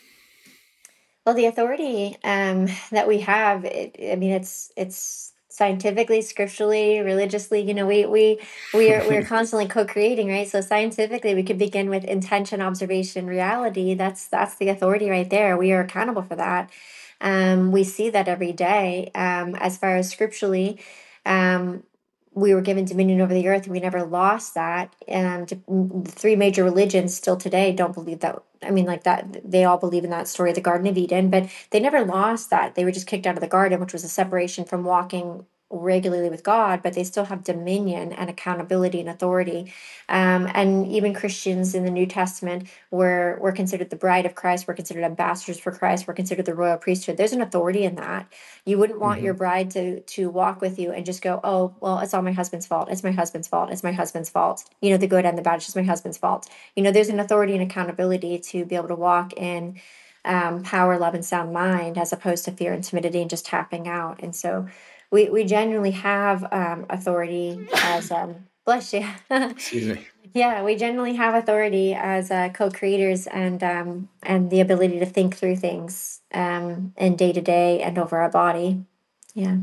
Well, the authority um, that we have, it, I mean, it's it's scientifically, scripturally, religiously. You know, we we we are we are constantly co-creating, right? So scientifically, we could begin with intention, observation, reality. That's that's the authority right there. We are accountable for that. Um, we see that every day. Um, as far as scripturally, um, we were given dominion over the earth, and we never lost that. And the three major religions still today don't believe that. I mean, like that, they all believe in that story of the Garden of Eden, but they never lost that. They were just kicked out of the garden, which was a separation from walking regularly with God, but they still have dominion and accountability and authority. Um, and even Christians in the New Testament were were considered the bride of Christ, we're considered ambassadors for Christ, we're considered the royal priesthood. There's an authority in that. You wouldn't want your Mhm. bride to to walk with you and just go, oh, well, it's all my husband's fault. It's my husband's fault. It's my husband's fault. You know, the good and the bad, it's just my husband's fault. You know, there's an authority and accountability to be able to walk in um, power, love, and sound mind, as opposed to fear and timidity and just tapping out. And so we, we genuinely have um, authority as, um, bless you. Excuse me. Yeah, we generally have authority as uh, co-creators, and um, and the ability to think through things um, in day to day and over our body. Yeah.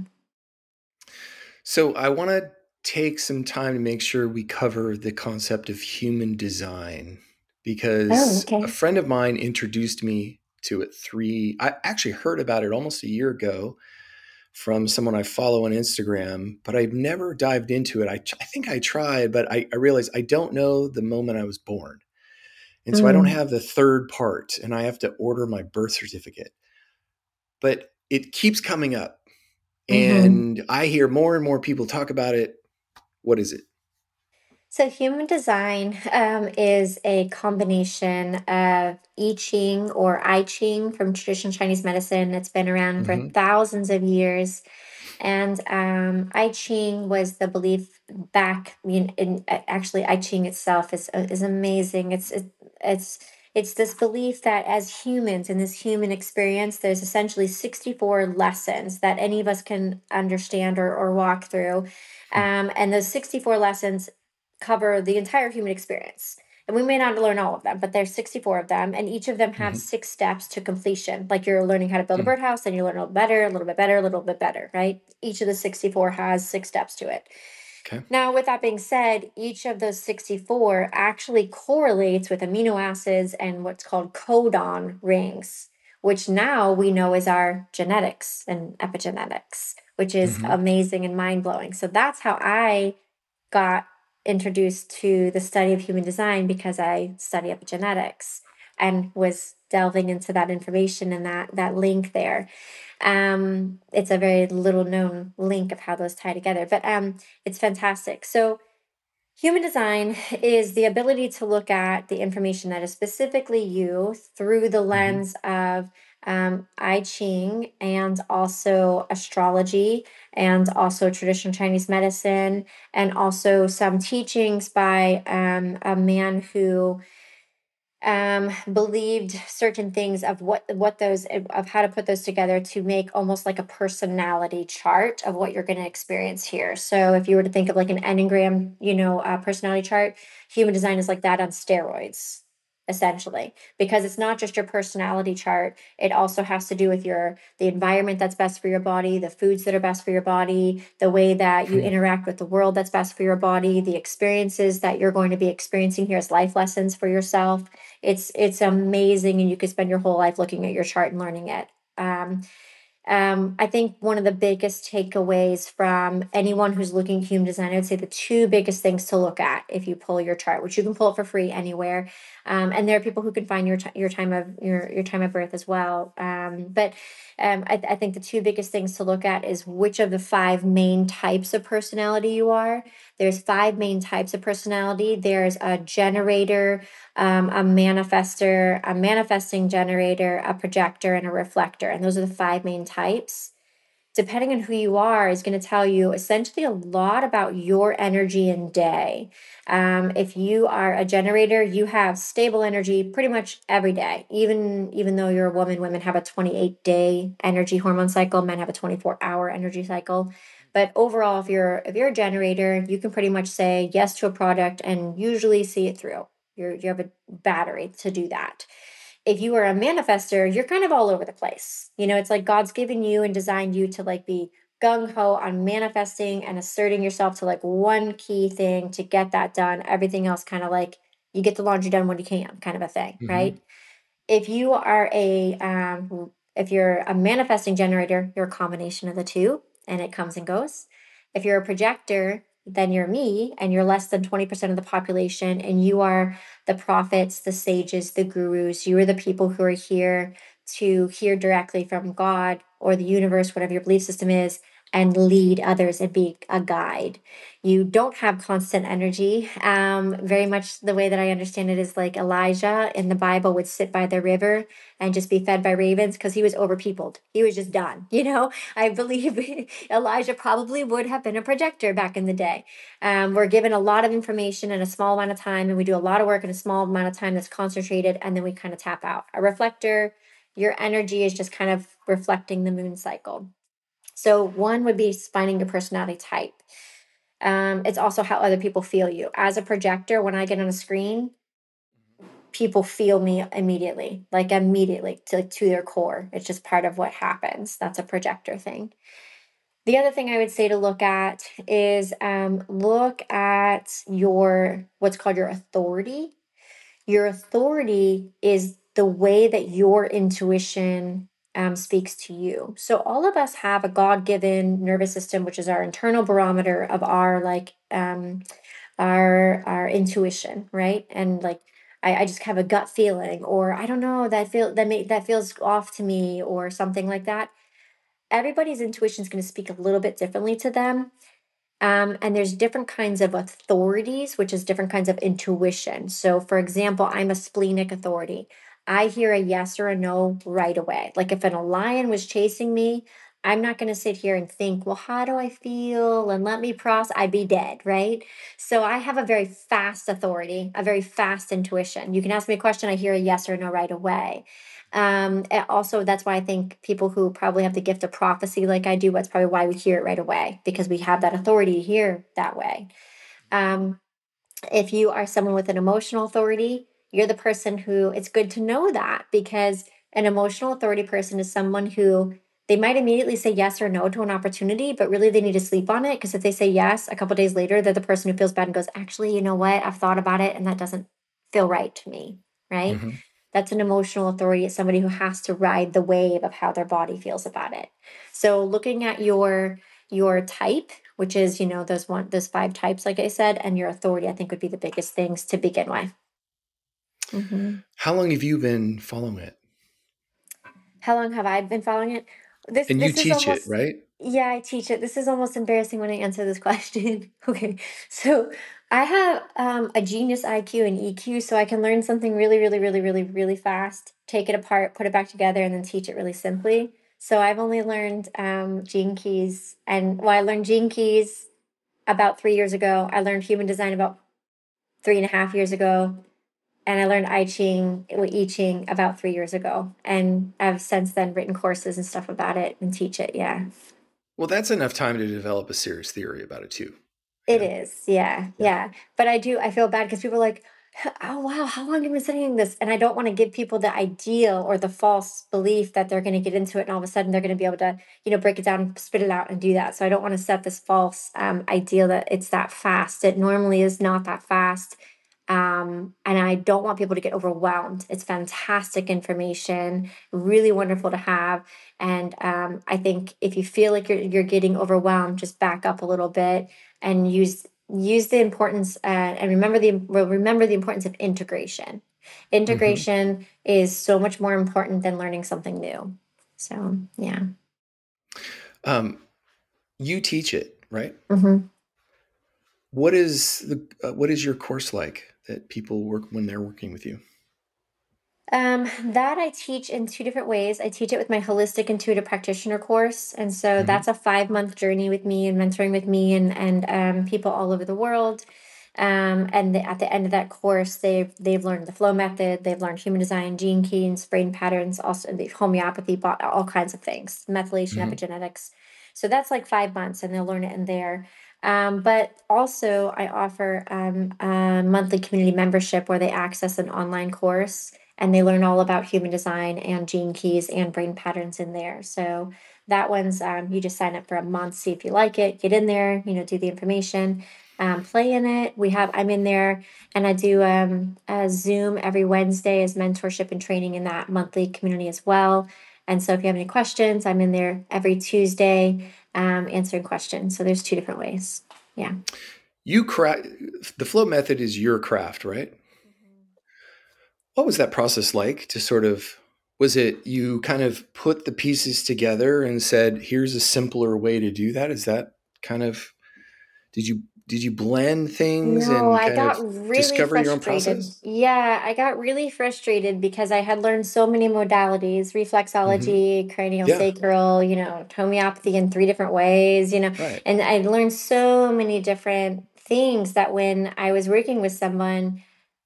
So I want to take some time to make sure we cover the concept of human design Oh, because a okay. friend of mine introduced me to it three I actually heard about it almost a year ago from someone I follow on Instagram, but I've never dived into it. I, I think I tried, but I, I realized I don't know the moment I was born. And so I don't Mm, have the third part and I have to order my birth certificate. But it keeps coming up hmm. and I hear more and more people talk about it. What is it? So human design um, is a combination of I Ching or I Ching from traditional Chinese medicine that's been around for Hmm. thousands of years. And um, I Ching was the belief back. I mean, in, uh, actually, I Ching itself is uh, is amazing. It's it, it's it's this belief that as humans in this human experience, there's essentially sixty-four lessons that any of us can understand or, or walk through, um, and those sixty-four lessons cover the entire human experience. And we may not learn all of them, but there's sixty-four of them, and each of them have Hmm. six steps to completion. Like you're learning how to build a Hmm. birdhouse, and you learn a little better, a little bit better, a little bit better, right? Each of the sixty-four has six steps to it. Okay. Now, with that being said, each of those sixty-four actually correlates with amino acids and what's called codon rings, which now we know is our genetics and epigenetics, which is Hmm. amazing and mind blowing. So that's how I got introduced to the study of human design, because I study epigenetics and was delving into that information and that that link there. Um, it's a very little known link of how those tie together, but um, it's fantastic. So human design is the ability to look at the information that is specifically you through the Hmm. lens of um, I Ching, and also astrology, and also traditional Chinese medicine, and also some teachings by um, a man who um, believed certain things of what what those of how to put those together to make almost like a personality chart of what you're going to experience here. So if you were to think of like an Enneagram, you know, uh, personality chart, human design is like that on steroids, essentially, because it's not just your personality chart. It also has to do with your the environment that's best for your body, the foods that are best for your body, the way that you Hmm. interact with the world that's best for your body, the experiences that you're going to be experiencing here as life lessons for yourself. It's it's amazing, and you could spend your whole life looking at your chart and learning it. Um, um, I think one of the biggest takeaways from anyone who's looking at human design, I would say the two biggest things to look at if you pull your chart, which you can pull it for free anywhere, um, and there are people who can find your ti your time of your your time of birth as well. Um, but um, I, I think the two biggest things to look at is which of the five main types of personality you are. There's five main types of personality. There's a generator, um, a manifester, a manifesting generator, a projector, and a reflector. And those are the five main types. Depending on who you are, is going to tell you essentially a lot about your energy and day. Um, if you are a generator, you have stable energy pretty much every day. Even even though you're a woman, women have a twenty-eight day energy hormone cycle. Men have a twenty-four hour energy cycle. But overall, if you're if you're a generator, you can pretty much say yes to a product and usually see it through. You're, you have a battery to do that. If you are a manifester, you're kind of all over the place. You know, it's like God's given you and designed you to like be gung ho on manifesting and asserting yourself to like one key thing to get that done. Everything else kind of like you get the laundry done when you can, kind of a thing, Hmm. right? If you are a um, if you're a manifesting generator, you're a combination of the two, and it comes and goes. If you're a projector, then you're me, and you're less than twenty percent of the population, and you are the prophets, the sages, the gurus. You are the people who are here to hear directly from God or the universe, whatever your belief system is, and lead others and be a guide. You don't have constant energy. Um, very much the way that I understand it is like Elijah in the Bible would sit by the river and just be fed by ravens because he was overpeopled. He was just done. You know, I believe Elijah probably would have been a projector back in the day. Um, we're given a lot of information in a small amount of time, and we do a lot of work in a small amount of time that's concentrated, and then we kind of tap out. A reflector, your energy is just kind of reflecting the moon cycle. So one would be finding your personality type. Um, it's also how other people feel you. As a projector, when I get on a screen, people feel me immediately, like immediately to, to their core. It's just part of what happens. That's a projector thing. The other thing I would say to look at is um, look at your what's called your authority. Your authority is the way that your intuition um, speaks to you. So all of us have a God-given nervous system, which is our internal barometer of our like um, our our intuition, right? And like I, I just have a gut feeling, or I don't know that feel that may, that feels off to me, or something like that. Everybody's intuition is going to speak a little bit differently to them. Um, and there's different kinds of authorities, which is different kinds of intuition. So, for example, I'm a splenic authority. I hear a yes or a no right away. Like if an, a lion was chasing me, I'm not going to sit here and think, well, how do I feel? And let me process. I'd be dead, right? So I have a very fast authority, a very fast intuition. You can ask me a question, I hear a yes or no right away. Um, and also, that's why I think people who probably have the gift of prophecy, like I do, that's probably why we hear it right away because we have that authority to hear that way. Um, if you are someone with an emotional authority, you're the person who it's good to know that because an emotional authority person is someone who they might immediately say yes or no to an opportunity, but really they need to sleep on it because if they say yes, a couple days later, they're the person who feels bad and goes, actually, you know what? I've thought about it and that doesn't feel right to me, right? Hmm. That's an emotional authority. It's somebody who has to ride the wave of how their body feels about it. So looking at your your type, which is, you know, those one those five types, like I said, and your authority, I think would be the biggest things to begin with. Hmm. How long have you been following it? How long have I been following it? This And you this is teach it, almost right? yeah, I teach it. This is almost embarrassing when I answer this question. Okay. So I have um, a genius I Q and E Q, so I can learn something really, really, really, really, really fast, take it apart, put it back together, and then teach it really simply. So I've only learned um, Gene Keys, and well, I learned Gene Keys about three years ago. I learned human design about three and a half years ago. and I learned I Ching, I Ching about three years ago, and I've since then written courses and stuff about it and teach it. Yeah. Well, that's enough time to develop a serious theory about it too. You It know? is, yeah, Yeah. yeah. But I do, I feel bad because people are like, oh wow, how long have you been studying this? And I don't want to give people the ideal or the false belief that they're going to get into it and all of a sudden they're going to be able to, you know, break it down, spit it out, and do that. So I don't want to set this false um, ideal that it's that fast. It normally is not that fast. Um, and I don't want people to get overwhelmed. It's fantastic information, really wonderful to have. And um, I think if you feel like you're you're getting overwhelmed, just back up a little bit and use use the importance uh, and remember the well, remember the importance of integration. hmm Integration is so much more important than learning something new. So yeah. Um, you teach it, right? hmm What is the uh, what is your course like that people work when they're working with you? Um, that I teach in two different ways. I teach it with my holistic intuitive practitioner course, and so hmm that's a five month journey with me and mentoring with me and and um, people all over the world. Um, and the, at the end of that course, they've they've learned the flow method, they've learned human design, gene keys, brain patterns, also the homeopathy, bo- all kinds of things, methylation, hmm epigenetics. So that's like five months, and they'll learn it in there. Um, but also, I offer um, a monthly community membership where they access an online course and they learn all about human design and gene keys and brain patterns in there. So that one's um, you just sign up for a month, see if you like it, get in there, you know, do the information, um, play in it. We have I'm in there, and I do um, a Zoom every Wednesday as mentorship and training in that monthly community as well. And so if you have any questions, I'm in there every Tuesday um, answering questions. So there's two different ways. Yeah. You craft the flow method is your craft, right? What was that process like to sort of was it you kind of put the pieces together and said, here's a simpler way to do that? Is that kind of did you did you blend things No, and I kind got of really discover your own frustrated. process? Yeah, I got really frustrated because I had learned so many modalities, hmm reflexology, cranial Yeah, sacral, you know, homeopathy in three different ways, you know, right. and I learned so many different things that when I was working with someone,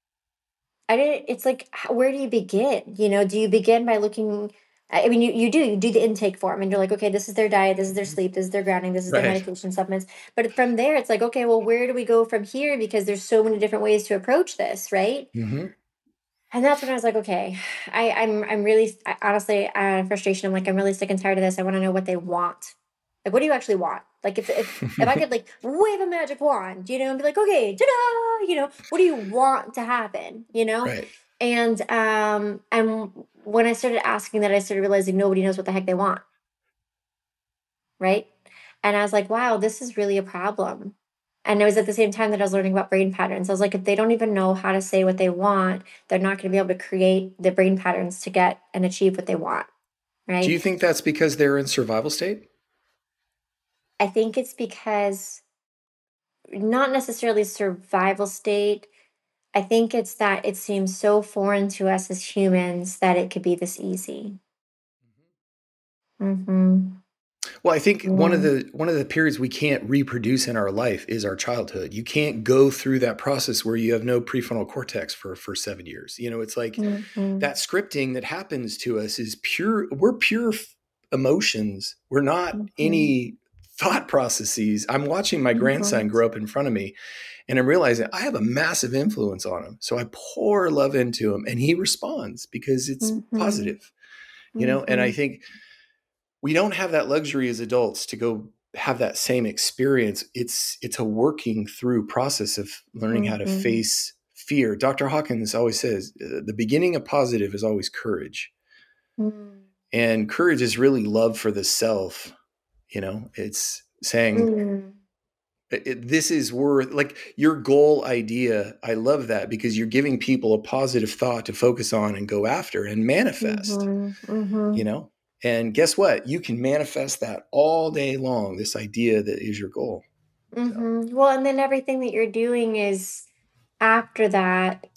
I didn't it's like, h where do you begin? You know, do you begin by looking I mean, you you do, you do the intake form and you're like, "Okay, this is their diet, this is their sleep, this is their grounding, this is their Right. medication supplements." But from there, it's like, "Okay, well, where do we go from here?" Because there's so many different ways to approach this, right? hmm And that's when I was like, "Okay, I I'm I'm really I honestly, uh, frustration, I'm like, "I'm really sick and tired of this, I wanna know what they want." Like, what do you actually want? Like, if if if I could, like, wave a magic wand, you know, and be like, "Okay, ta-da!" You know, what do you want to happen, you know? Right. And, um, and when I started asking that, I started realizing nobody knows what the heck they want, right? And I was like, wow, this is really a problem. And it was at the same time that I was learning about brain patterns. I was like, if they don't even know how to say what they want, they're not going to be able to create the brain patterns to get and achieve what they want, Do right? you think that's because they're in survival state? I think it's because not necessarily survival state. I think it's that it seems so foreign to us as humans that it could be this easy. Mm-hmm. Well, I think one of Yeah. the one of the periods we can't reproduce in our life is our childhood. You can't go through that process where you have no prefrontal cortex for for seven years. You know, it's like Mm-hmm. that scripting that happens to us is pure. We're pure f- emotions. We're not Mm-hmm. any thought processes. I'm watching my grandson Mhm, grow up in front of me, and I'm realizing I have a massive influence on him. So I pour love into him, and he responds because it's mhm, positive. You know, and I mhm, think we don't have that luxury as adults to go have that same experience. It's it's a working through process of learning how to mhm, face fear. Doctor Hawkins always says uh, the beginning of positive is always courage. mm, And courage is really love for the self, you know. It's saying mm, it, this is worth like your goal idea. I love that because you're giving people a positive thought to focus on and go after and manifest, mhm, you mhm, know? And guess what? You can manifest that all day long, this idea that is your goal. So, mhm. Well, and then everything that you're doing is after that.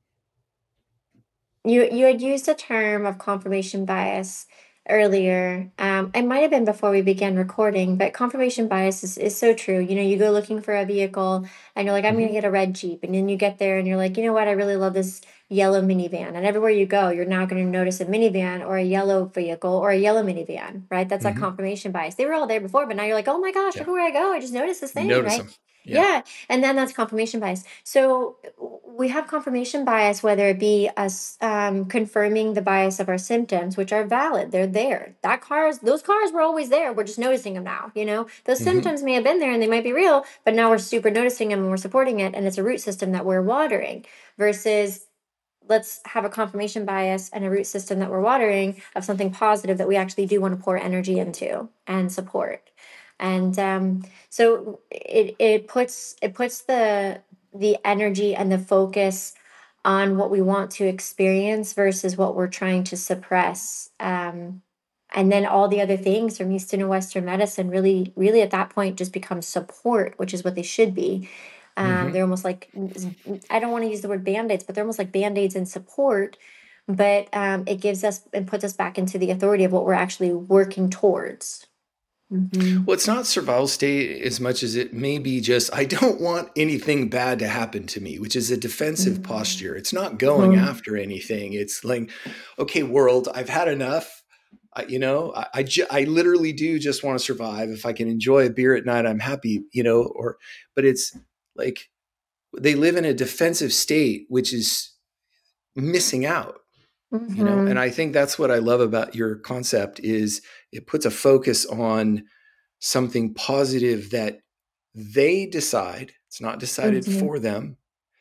You you had used a term of confirmation bias earlier. Um, it might have been before we began recording, but confirmation bias is, is so true. You know, you go looking for a vehicle and you're like, I'm gonna mhm, get a red Jeep, and then you get there and you're like, you know what, I really love this yellow minivan. And everywhere you go, you're now going to notice a minivan or a yellow vehicle or a yellow minivan, right? That's that Hmm. confirmation bias. They were all there before, but now you're like, oh my gosh, Yeah. everywhere I go, I just notice this You thing, notice right? them. Yeah. Yeah. And then that's confirmation bias. So we have confirmation bias, whether it be us um, confirming the bias of our symptoms, which are valid. They're there. That cars, those cars were always there. We're just noticing them now. You know, those Hmm. symptoms may have been there and they might be real, but now we're super noticing them and we're supporting it. And it's a root system that we're watering versus let's have a confirmation bias and a root system that we're watering of something positive that we actually do want to pour energy into and support. And um, so it it puts it puts the the energy and the focus on what we want to experience versus what we're trying to suppress. Um, and then all the other things from Eastern and Western medicine really, really at that point just become support, which is what they should be. Um, Hmm. they're almost like, I don't want to use the word band-aids, but they're almost like band-aids in support. But um, it gives us and puts us back into the authority of what we're actually working towards. Mm-hmm. Well, it's not survival state as much as it may be just, I don't want anything bad to happen to me, which is a defensive posture. It's not going Mm-hmm. after anything. It's like, okay, world, I've had enough. I, you know, I, I, ju- I literally do just want to survive. If I can enjoy a beer at night, I'm happy, you know, or, but it's like they live in a defensive state, which is missing out, you know? And Mm-hmm. I think that's what I love about your concept is it puts a focus on something positive that they decide, it's not decided Mm-hmm. for them,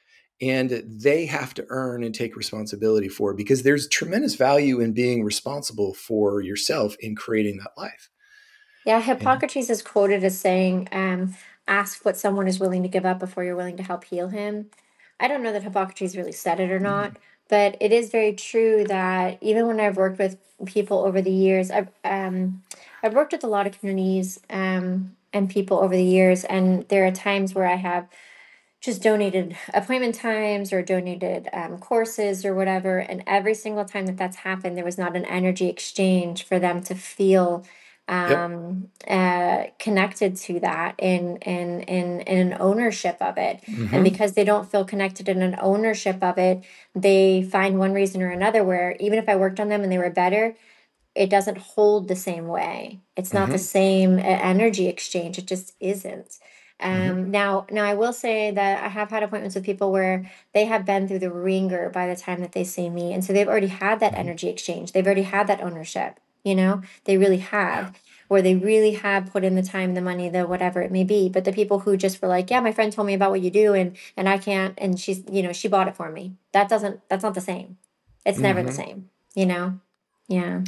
and they have to earn and take responsibility for, because there's tremendous value in being responsible for yourself in creating that life. Yeah, You know? Hippocrates is quoted as saying, um, ask what someone is willing to give up before you're willing to help heal him. I don't know that Hippocrates really said it or not, but it is very true that even when I've worked with people over the years, I've um, I've worked with a lot of communities um, and people over the years, and there are times where I have just donated appointment times or donated um, courses or whatever. And every single time that that's happened, there was not an energy exchange for them to feel Yep. um, uh, connected to that in, in, in, in an ownership of it. And Hmm. because they don't feel connected in an ownership of it, they find one reason or another where even if I worked on them and they were better, it doesn't hold the same way. It's not the Hmm. same uh, energy exchange. It just isn't. Hmm. Um, now, now I will say that I have had appointments with people where they have been through the ringer by the time that they see me, and so they've already had that Hmm. energy exchange. They've already had that ownership. You know, they really Yeah. have, where they really have put in the time, the money, the whatever it may be. But the people who just were like, "Yeah, my friend told me about what you do, and and I can't," and she's, you know, she bought it for me. That doesn't. That's not the same. It's never the Hmm. same. You know. Yeah.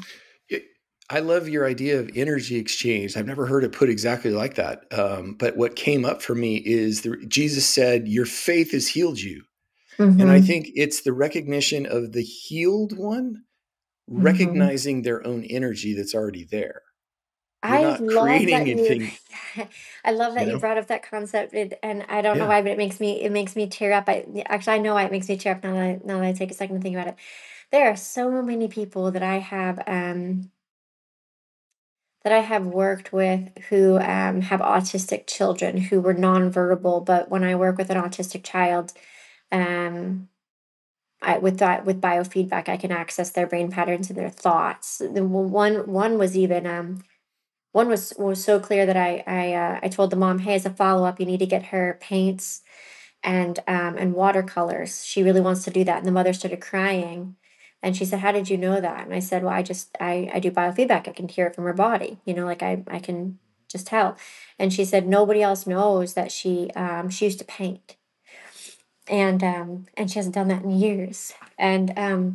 I love your idea of energy exchange. I've never heard it put exactly like that. Um, but what came up for me is the, Jesus said, your faith has healed you. And I Mm-hmm. think it's the recognition of the healed one Mm-hmm. recognizing their own energy that's already there. You're I not love creating that you anything, I love you that you know? brought up that concept it, and I don't know Yeah. why, but it makes me it makes me tear up. I actually I know why it makes me tear up now that I, now that I take a second to think about it. There are so many people that I have um that I have worked with who um have autistic children who were nonverbal, but when I work with an autistic child, um I, with that with biofeedback, I can access their brain patterns and their thoughts. The one one was even um one was was so clear that I I uh, I told the mom, hey, as a follow up, you need to get her paints and um and watercolors. She really wants to do that. And the mother started crying, and she said, how did you know that? And I said, well, I just I I do biofeedback. I can hear it from her body. You know, like I I can just tell. And she said nobody else knows that she um she used to paint, and um and she hasn't done that in years. And um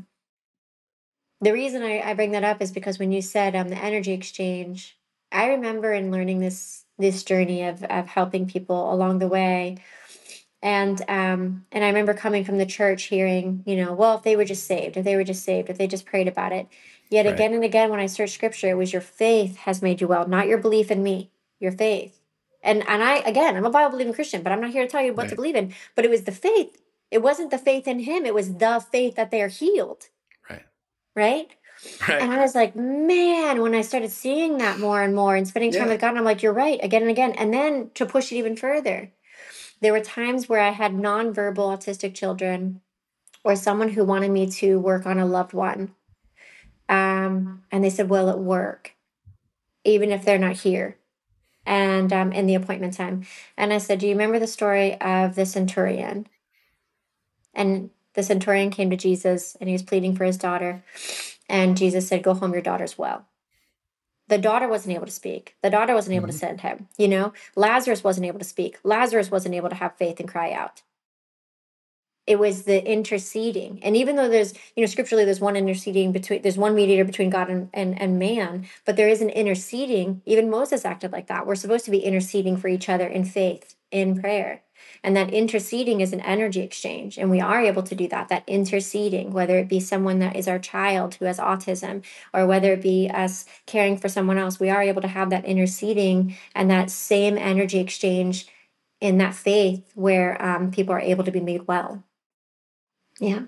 the reason I, I bring that up is because when you said um, the energy exchange, I remember in learning this this journey of of helping people along the way, and um and I remember coming from the church hearing, you know, well, if they were just saved, if they were just saved, if they just prayed about it. Yet Right. again and again, when I searched scripture, it was your faith has made you well, not your belief in me, your faith. And and I again, I'm a Bible believing Christian, but I'm not here to tell you what to Right. believe in. But it was the faith. It wasn't the faith in Him. It was the faith that they are healed, Right. right? Right. And I was like, man, when I started seeing that more and more and spending time Yeah. with God, I'm like, you're right, again and again. And then to push it even further, there were times where I had nonverbal autistic children or someone who wanted me to work on a loved one. Um, and they said, will it work? Even if they're not here and um, in the appointment time. And I said, do you remember the story of the centurion? And the centurion came to Jesus and he was pleading for his daughter. And Jesus said, go home, your daughter's well. The daughter wasn't able to speak. The daughter wasn't able to Mhm. send him. You know, Lazarus wasn't able to speak. Lazarus wasn't able to have faith and cry out. It was the interceding. And even though there's, you know, scripturally, there's one interceding between, there's one mediator between God and, and, and man, but there is an interceding. Even Moses acted like that. We're supposed to be interceding for each other in faith, in prayer. And that interceding is an energy exchange. And we are able to do that, that interceding, whether it be someone that is our child who has autism, or whether it be us caring for someone else, we are able to have that interceding and that same energy exchange in that faith where um, people are able to be made well. Yeah.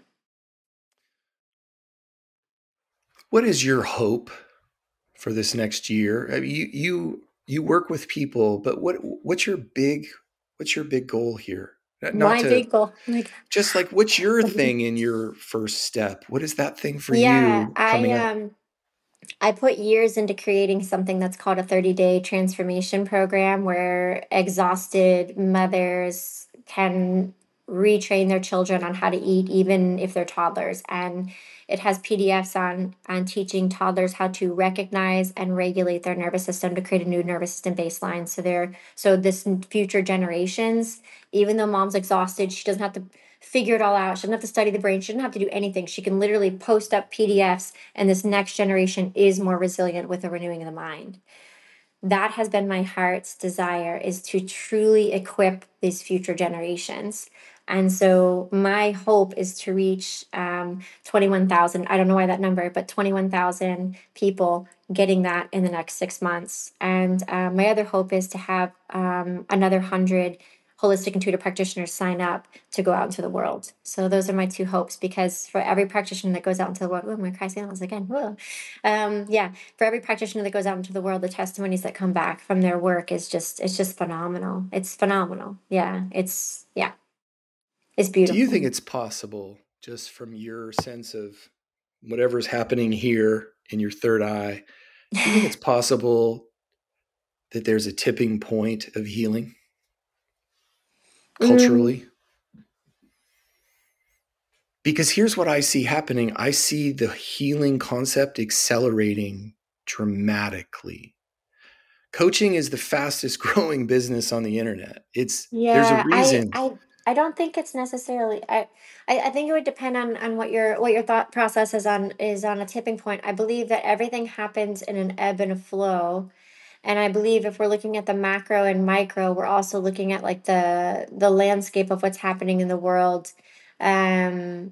What is your hope for this next year? I mean, you you you work with people, but what what's your big what's your big goal here? Not not My to big goal, like, just like what's your thing in your first step? What is that thing for yeah, you I coming up? um I put years into creating something that's called a thirty day transformation program where exhausted mothers can retrain their children on how to eat, even if they're toddlers. And it has P D Fs on, on teaching toddlers how to recognize and regulate their nervous system to create a new nervous system baseline. So they're, so this future generations, even though mom's exhausted, she doesn't have to figure it all out. She doesn't have to study the brain. She doesn't have to do anything. She can literally post up P D Fs, and this next generation is more resilient with the renewing of the mind. That has been my heart's desire, is to truly equip these future generations. And so my hope is to reach um, twenty-one thousand. I don't know why that number, but twenty-one thousand people getting that in the next six months. And uh, my other hope is to have um, another one hundred holistic intuitive practitioners sign up to go out into the world. So those are my two hopes, because for every practitioner that goes out into the world, oh, my Christ, again, whoa. Um, yeah, for every practitioner that goes out into the world, the testimonies that come back from their work is just, it's just phenomenal. It's phenomenal. Yeah, it's, yeah, it's Do you think beautiful. it's possible, just from your sense of whatever's happening here in your third eye, do you think it's possible that there's a tipping point of healing Mm, culturally? Because here's what I see happening. I see the healing concept accelerating dramatically. Coaching is the fastest growing business on the internet. It's there's a yeah, I, reason. I, I don't think it's necessarily. I, I, I think it would depend on on what your what your thought process is on is on a tipping point. I believe that everything happens in an ebb and a flow. And I believe if we're looking at the macro and micro, we're also looking at like the the landscape of what's happening in the world. Um,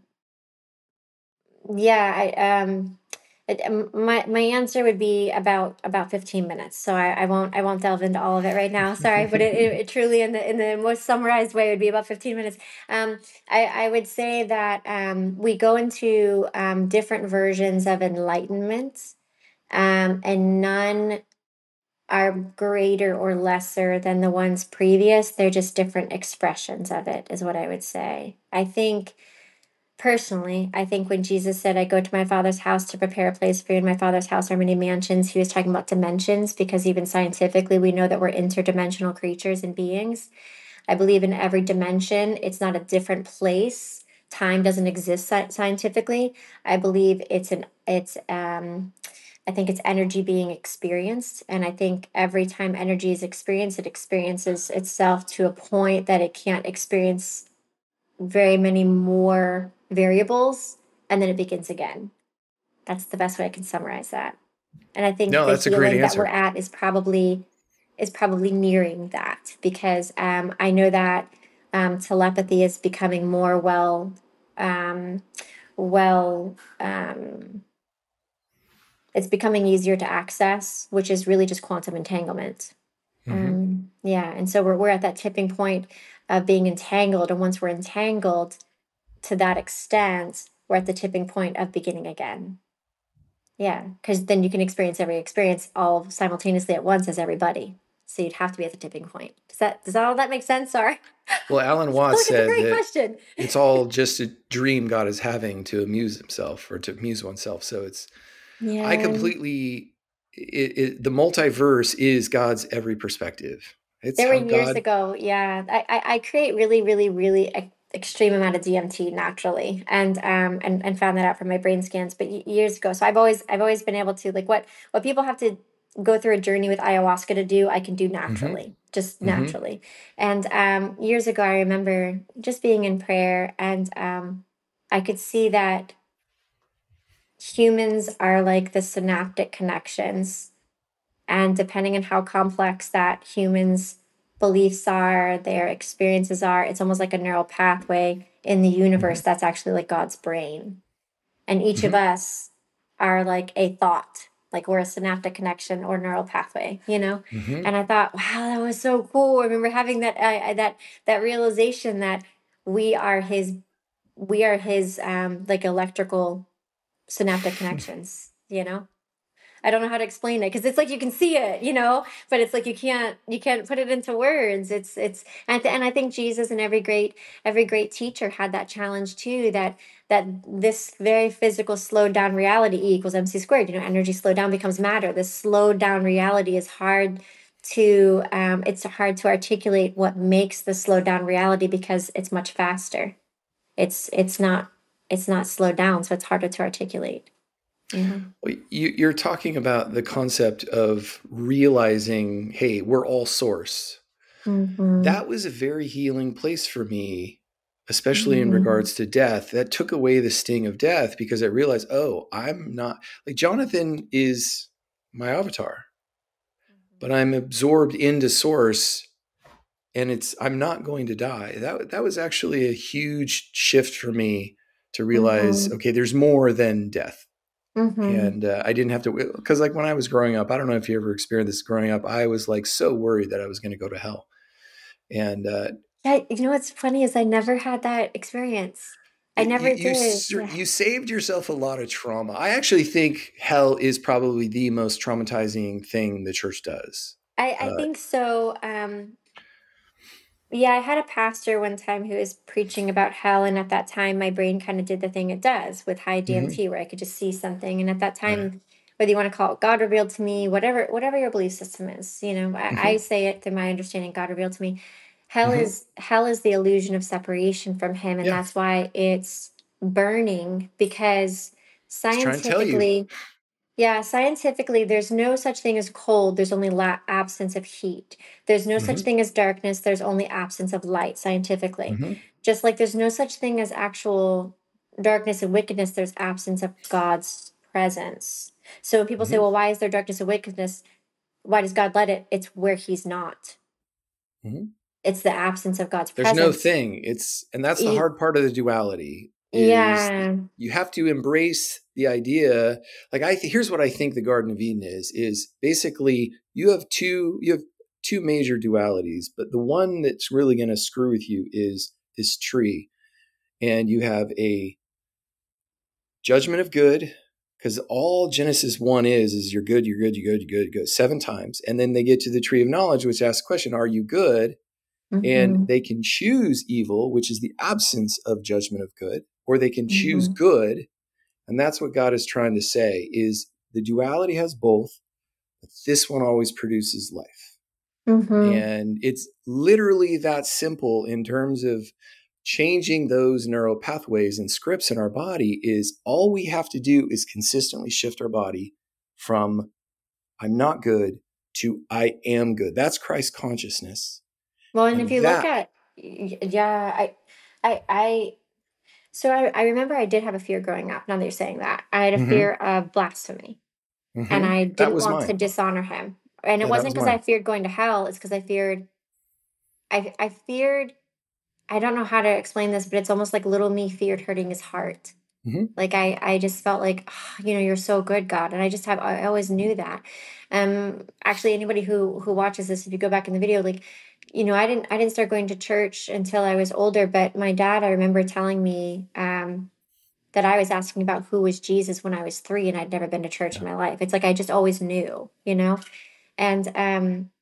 yeah, I um, it, um, my my answer would be about about fifteen minutes. So I, I won't I won't delve into all of it right now. Sorry, but it, it, it truly in the in the most summarized way would be about fifteen minutes. Um, I I would say that um, we go into um, different versions of enlightenment, um, and none are greater or lesser than the ones previous. They're just different expressions of it, is what I would say. I think, personally, I think when Jesus said, I go to my Father's house to prepare a place for you, in my Father's house are many mansions, he was talking about dimensions, because even scientifically, we know that we're interdimensional creatures and beings. I believe in every dimension, it's not a different place. Time doesn't exist sci- scientifically. I believe it's an, it's, um, I think it's energy being experienced. And I think every time energy is experienced, it experiences itself to a point that it can't experience very many more variables. And then it begins again. That's the best way I can summarize that. And I think No, the that's a great healing that we're answer. at is probably is probably nearing that, because um, I know that um, telepathy is becoming more well um, well um, it's becoming easier to access, which is really just quantum entanglement. Mm-hmm. Um, yeah, and so we're we're at that tipping point of being entangled, and once we're entangled to that extent, we're at the tipping point of beginning again. Yeah, because then you can experience every experience all simultaneously at once as everybody. So you'd have to be at the tipping point. Does that does all that make sense? Sorry. Well, Alan Watts Look, it's a said great that question. it's all just a dream God is having to amuse himself or to amuse oneself. So it's, I Yeah. completely, it, it, the multiverse is God's every perspective. It's There were how years God, ago, yeah. I, I, I create really, really, really e- extreme amount of D M T naturally, and um and, and found that out from my brain scans. But y- years ago, so I've always I've always been able to like what what people have to go through a journey with ayahuasca to do, I can do hmm naturally, just hmm naturally. And um years ago, I remember just being in prayer, and um I could see that humans are like the synaptic connections, and depending on how complex that human's beliefs are, their experiences are, it's almost like a neural pathway in the hmm universe that's actually like God's brain. And each of hmm us are like a thought, like we're a synaptic connection or neural pathway, you know? hmm And I thought, wow, that was so cool. I remember having that uh, that that realization that we are his we are his um like electrical synaptic connections, you know? I don't know how to explain it because it's like you can see it, you know, but it's like you can't you can't put it into words. It's it's and, th- and I think Jesus and every great every great teacher had that challenge too. That that this very physical slowed down reality, E equals mc squared. You know, energy slowed down becomes matter. This slowed down reality is hard to um, it's hard to articulate what makes the slowed down reality because it's much faster. It's it's not it's not slowed down, so it's harder to articulate. Yeah. Well, you, you're talking about the concept of realizing, hey, we're all source. Mm-hmm. That was a very healing place for me, especially in Mm-hmm. regards to death. That took away the sting of death because I realized, oh, I'm not like Jonathan is my avatar, but I'm absorbed into source and it's I'm not going to die. That that was actually a huge shift for me to realize, Mhm. okay, there's more than death. Mhm. And uh, I didn't have to, because like when I was growing up, I don't know if you ever experienced this growing up, I was like so worried that I was going to go to hell. And uh, Yeah, you know what's funny is I never had that experience. I you never you did. Yeah. you saved yourself a lot of trauma. I actually think hell is probably the most traumatizing thing the church does. I I Uh, think so. Um, yeah, I had a pastor one time who was preaching about hell, and at that time, my brain kind of did the thing it does with high mhm, D M T, where I could just see something. And at that right. time, whether you want to call it God revealed to me, whatever whatever your belief system is, you know, I, I hmm say it through my understanding. God revealed to me. Hell hmm is hell is the illusion of separation from Him, and Yeah, that's why it's burning because it's trying to tell you. scientifically, yeah, scientifically, there's no such thing as cold. There's only la- absence of heat. There's no such hmm thing as darkness. There's only absence of light, scientifically. hmm Just like there's no such thing as actual darkness and wickedness, there's absence of God's presence. So when people say, hmm well, why is there darkness and wickedness? Why does God let it? It's where He's not, hmm it's the absence of God's There's no presence. thing. It's and that's the E- hard part of the duality is yeah. you have to embrace the idea. Like I th- here's what I think the Garden of Eden is is basically you have two you have two major dualities, but the one that's really going to screw with you is this tree. And you have a judgment of good because all Genesis one is is you're good, you're good, you're good, you're good, you're good seven times. And then they get to the tree of knowledge which asks the question, are you good? And Hmm. they can choose evil, which is the absence of judgment of good, or they can choose Hmm. good. And that's what God is trying to say is the duality has both, but this one always produces life. Hmm. And it's literally that simple in terms of changing those neural pathways and scripts in our body is all we have to do is consistently shift our body from I'm not good to I am good. That's Christ consciousness. Well, and if And you look that at, y- yeah, I, I, I, so I, I remember I did have a fear growing up. Now that you're saying that, I had a mhm, fear of blasphemy, and mhm, I that didn't was want to mine. dishonor him. And it Yeah, that wasn't was because I mine. feared going to hell. It's because I feared, I, I feared. I don't know how to explain this, but it's almost like little me feared hurting his heart. Mhm, Like I, I just felt like, "Ah, you know, you're so good, God," and I just have, I always knew that. Um, actually, anybody who who watches this, if you go back in the video, like, you know, I didn't, I didn't start going to church until I was older. But my dad, I remember telling me, um, that I was asking about who was Jesus when I was three, and I'd never been to church yeah, in my life. It's like I just always knew, you know, and um,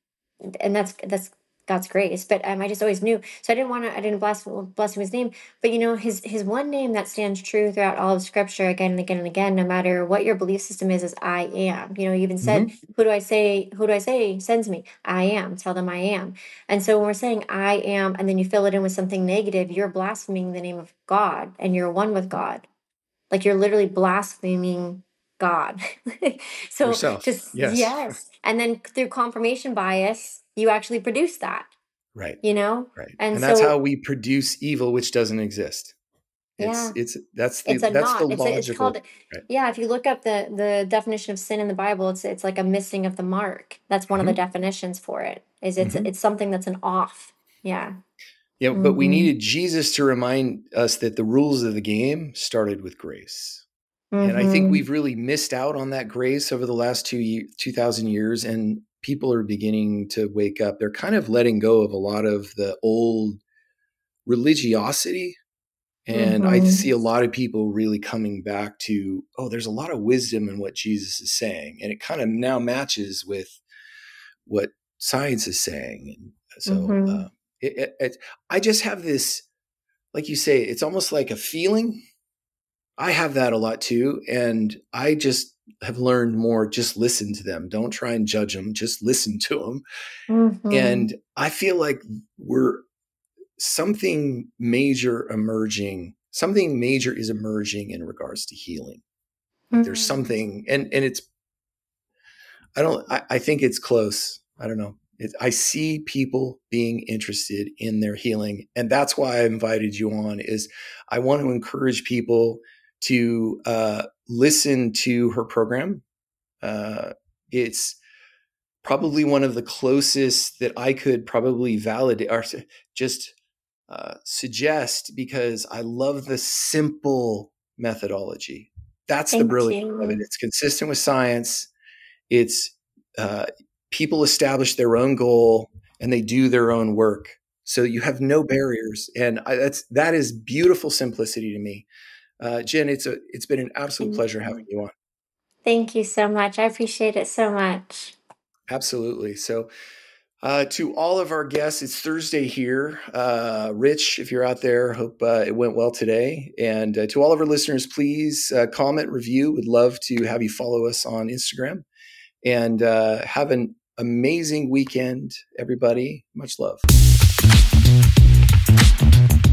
and that's that's God's grace. But um, I just always knew, so I didn't want to. I didn't bless bless his name. But you know, his his one name that stands true throughout all of Scripture, again and again and again, no matter what your belief system is, is I am. You know, he even said, Mhm. "Who do I say? Who do I say sends me? I am. Tell them I am." And so when we're saying I am, and then you fill it in with something negative, you're blaspheming the name of God, and you're one with God. Like you're literally blaspheming God. So Yourself. just Yes. yes. And then through confirmation bias, you actually produce that, Right. you know? Right. And And that's how so we produce evil, which doesn't exist. It's yeah, it's that's the it's a that's the not. It's a, it's logical. called Right. yeah, if you look up the the definition of sin in the Bible, it's it's like a missing of the mark. That's one of the Mhm. definitions for it. Is it's Mhm. it's something that's an off. Yeah. Yeah, but we Mhm. needed Jesus to remind us that the rules of the game started with grace. And I think Mhm. we've really missed out on that grace over the last two ye- two thousand years, and people are beginning to wake up. They're kind of letting go of a lot of the old religiosity. And I Mhm. see a lot of people really coming back to, oh, there's a lot of wisdom in what Jesus is saying. And it kind of now matches with what science is saying. And so uh, Mhm. it, it, it, I just have this, like you say, it's almost like a feeling. I have that a lot too. And I just have learned more, just listen to them. Don't try and judge them, just listen to them. Mhm. And I feel like we're something major emerging, something major is emerging in regards to healing. Like there's Mhm. something, and, and it's, I don't, I, I think it's close. I don't know. It, I see people being interested in their healing. And that's why I invited you on is I want to encourage people to uh, listen to her program. Uh, it's probably one of the closest that I could probably validate or just uh, suggest, because I love the simple methodology. That's the Thank brilliance of it. you. It's consistent with science. It's uh, people establish their own goal and they do their own work. So you have no barriers, and I, that's that is beautiful simplicity to me. Uh, Jen, it's a it's been an absolute Thank pleasure having you. you on. Thank you so much. I appreciate it so much. Absolutely. So, uh, to all of our guests, it's Thursday here. Uh, Rich, if you're out there, hope uh, it went well today. And uh, to all of our listeners, please uh, comment, review. Would love to have you follow us on Instagram. And uh, have an amazing weekend, everybody. Much love.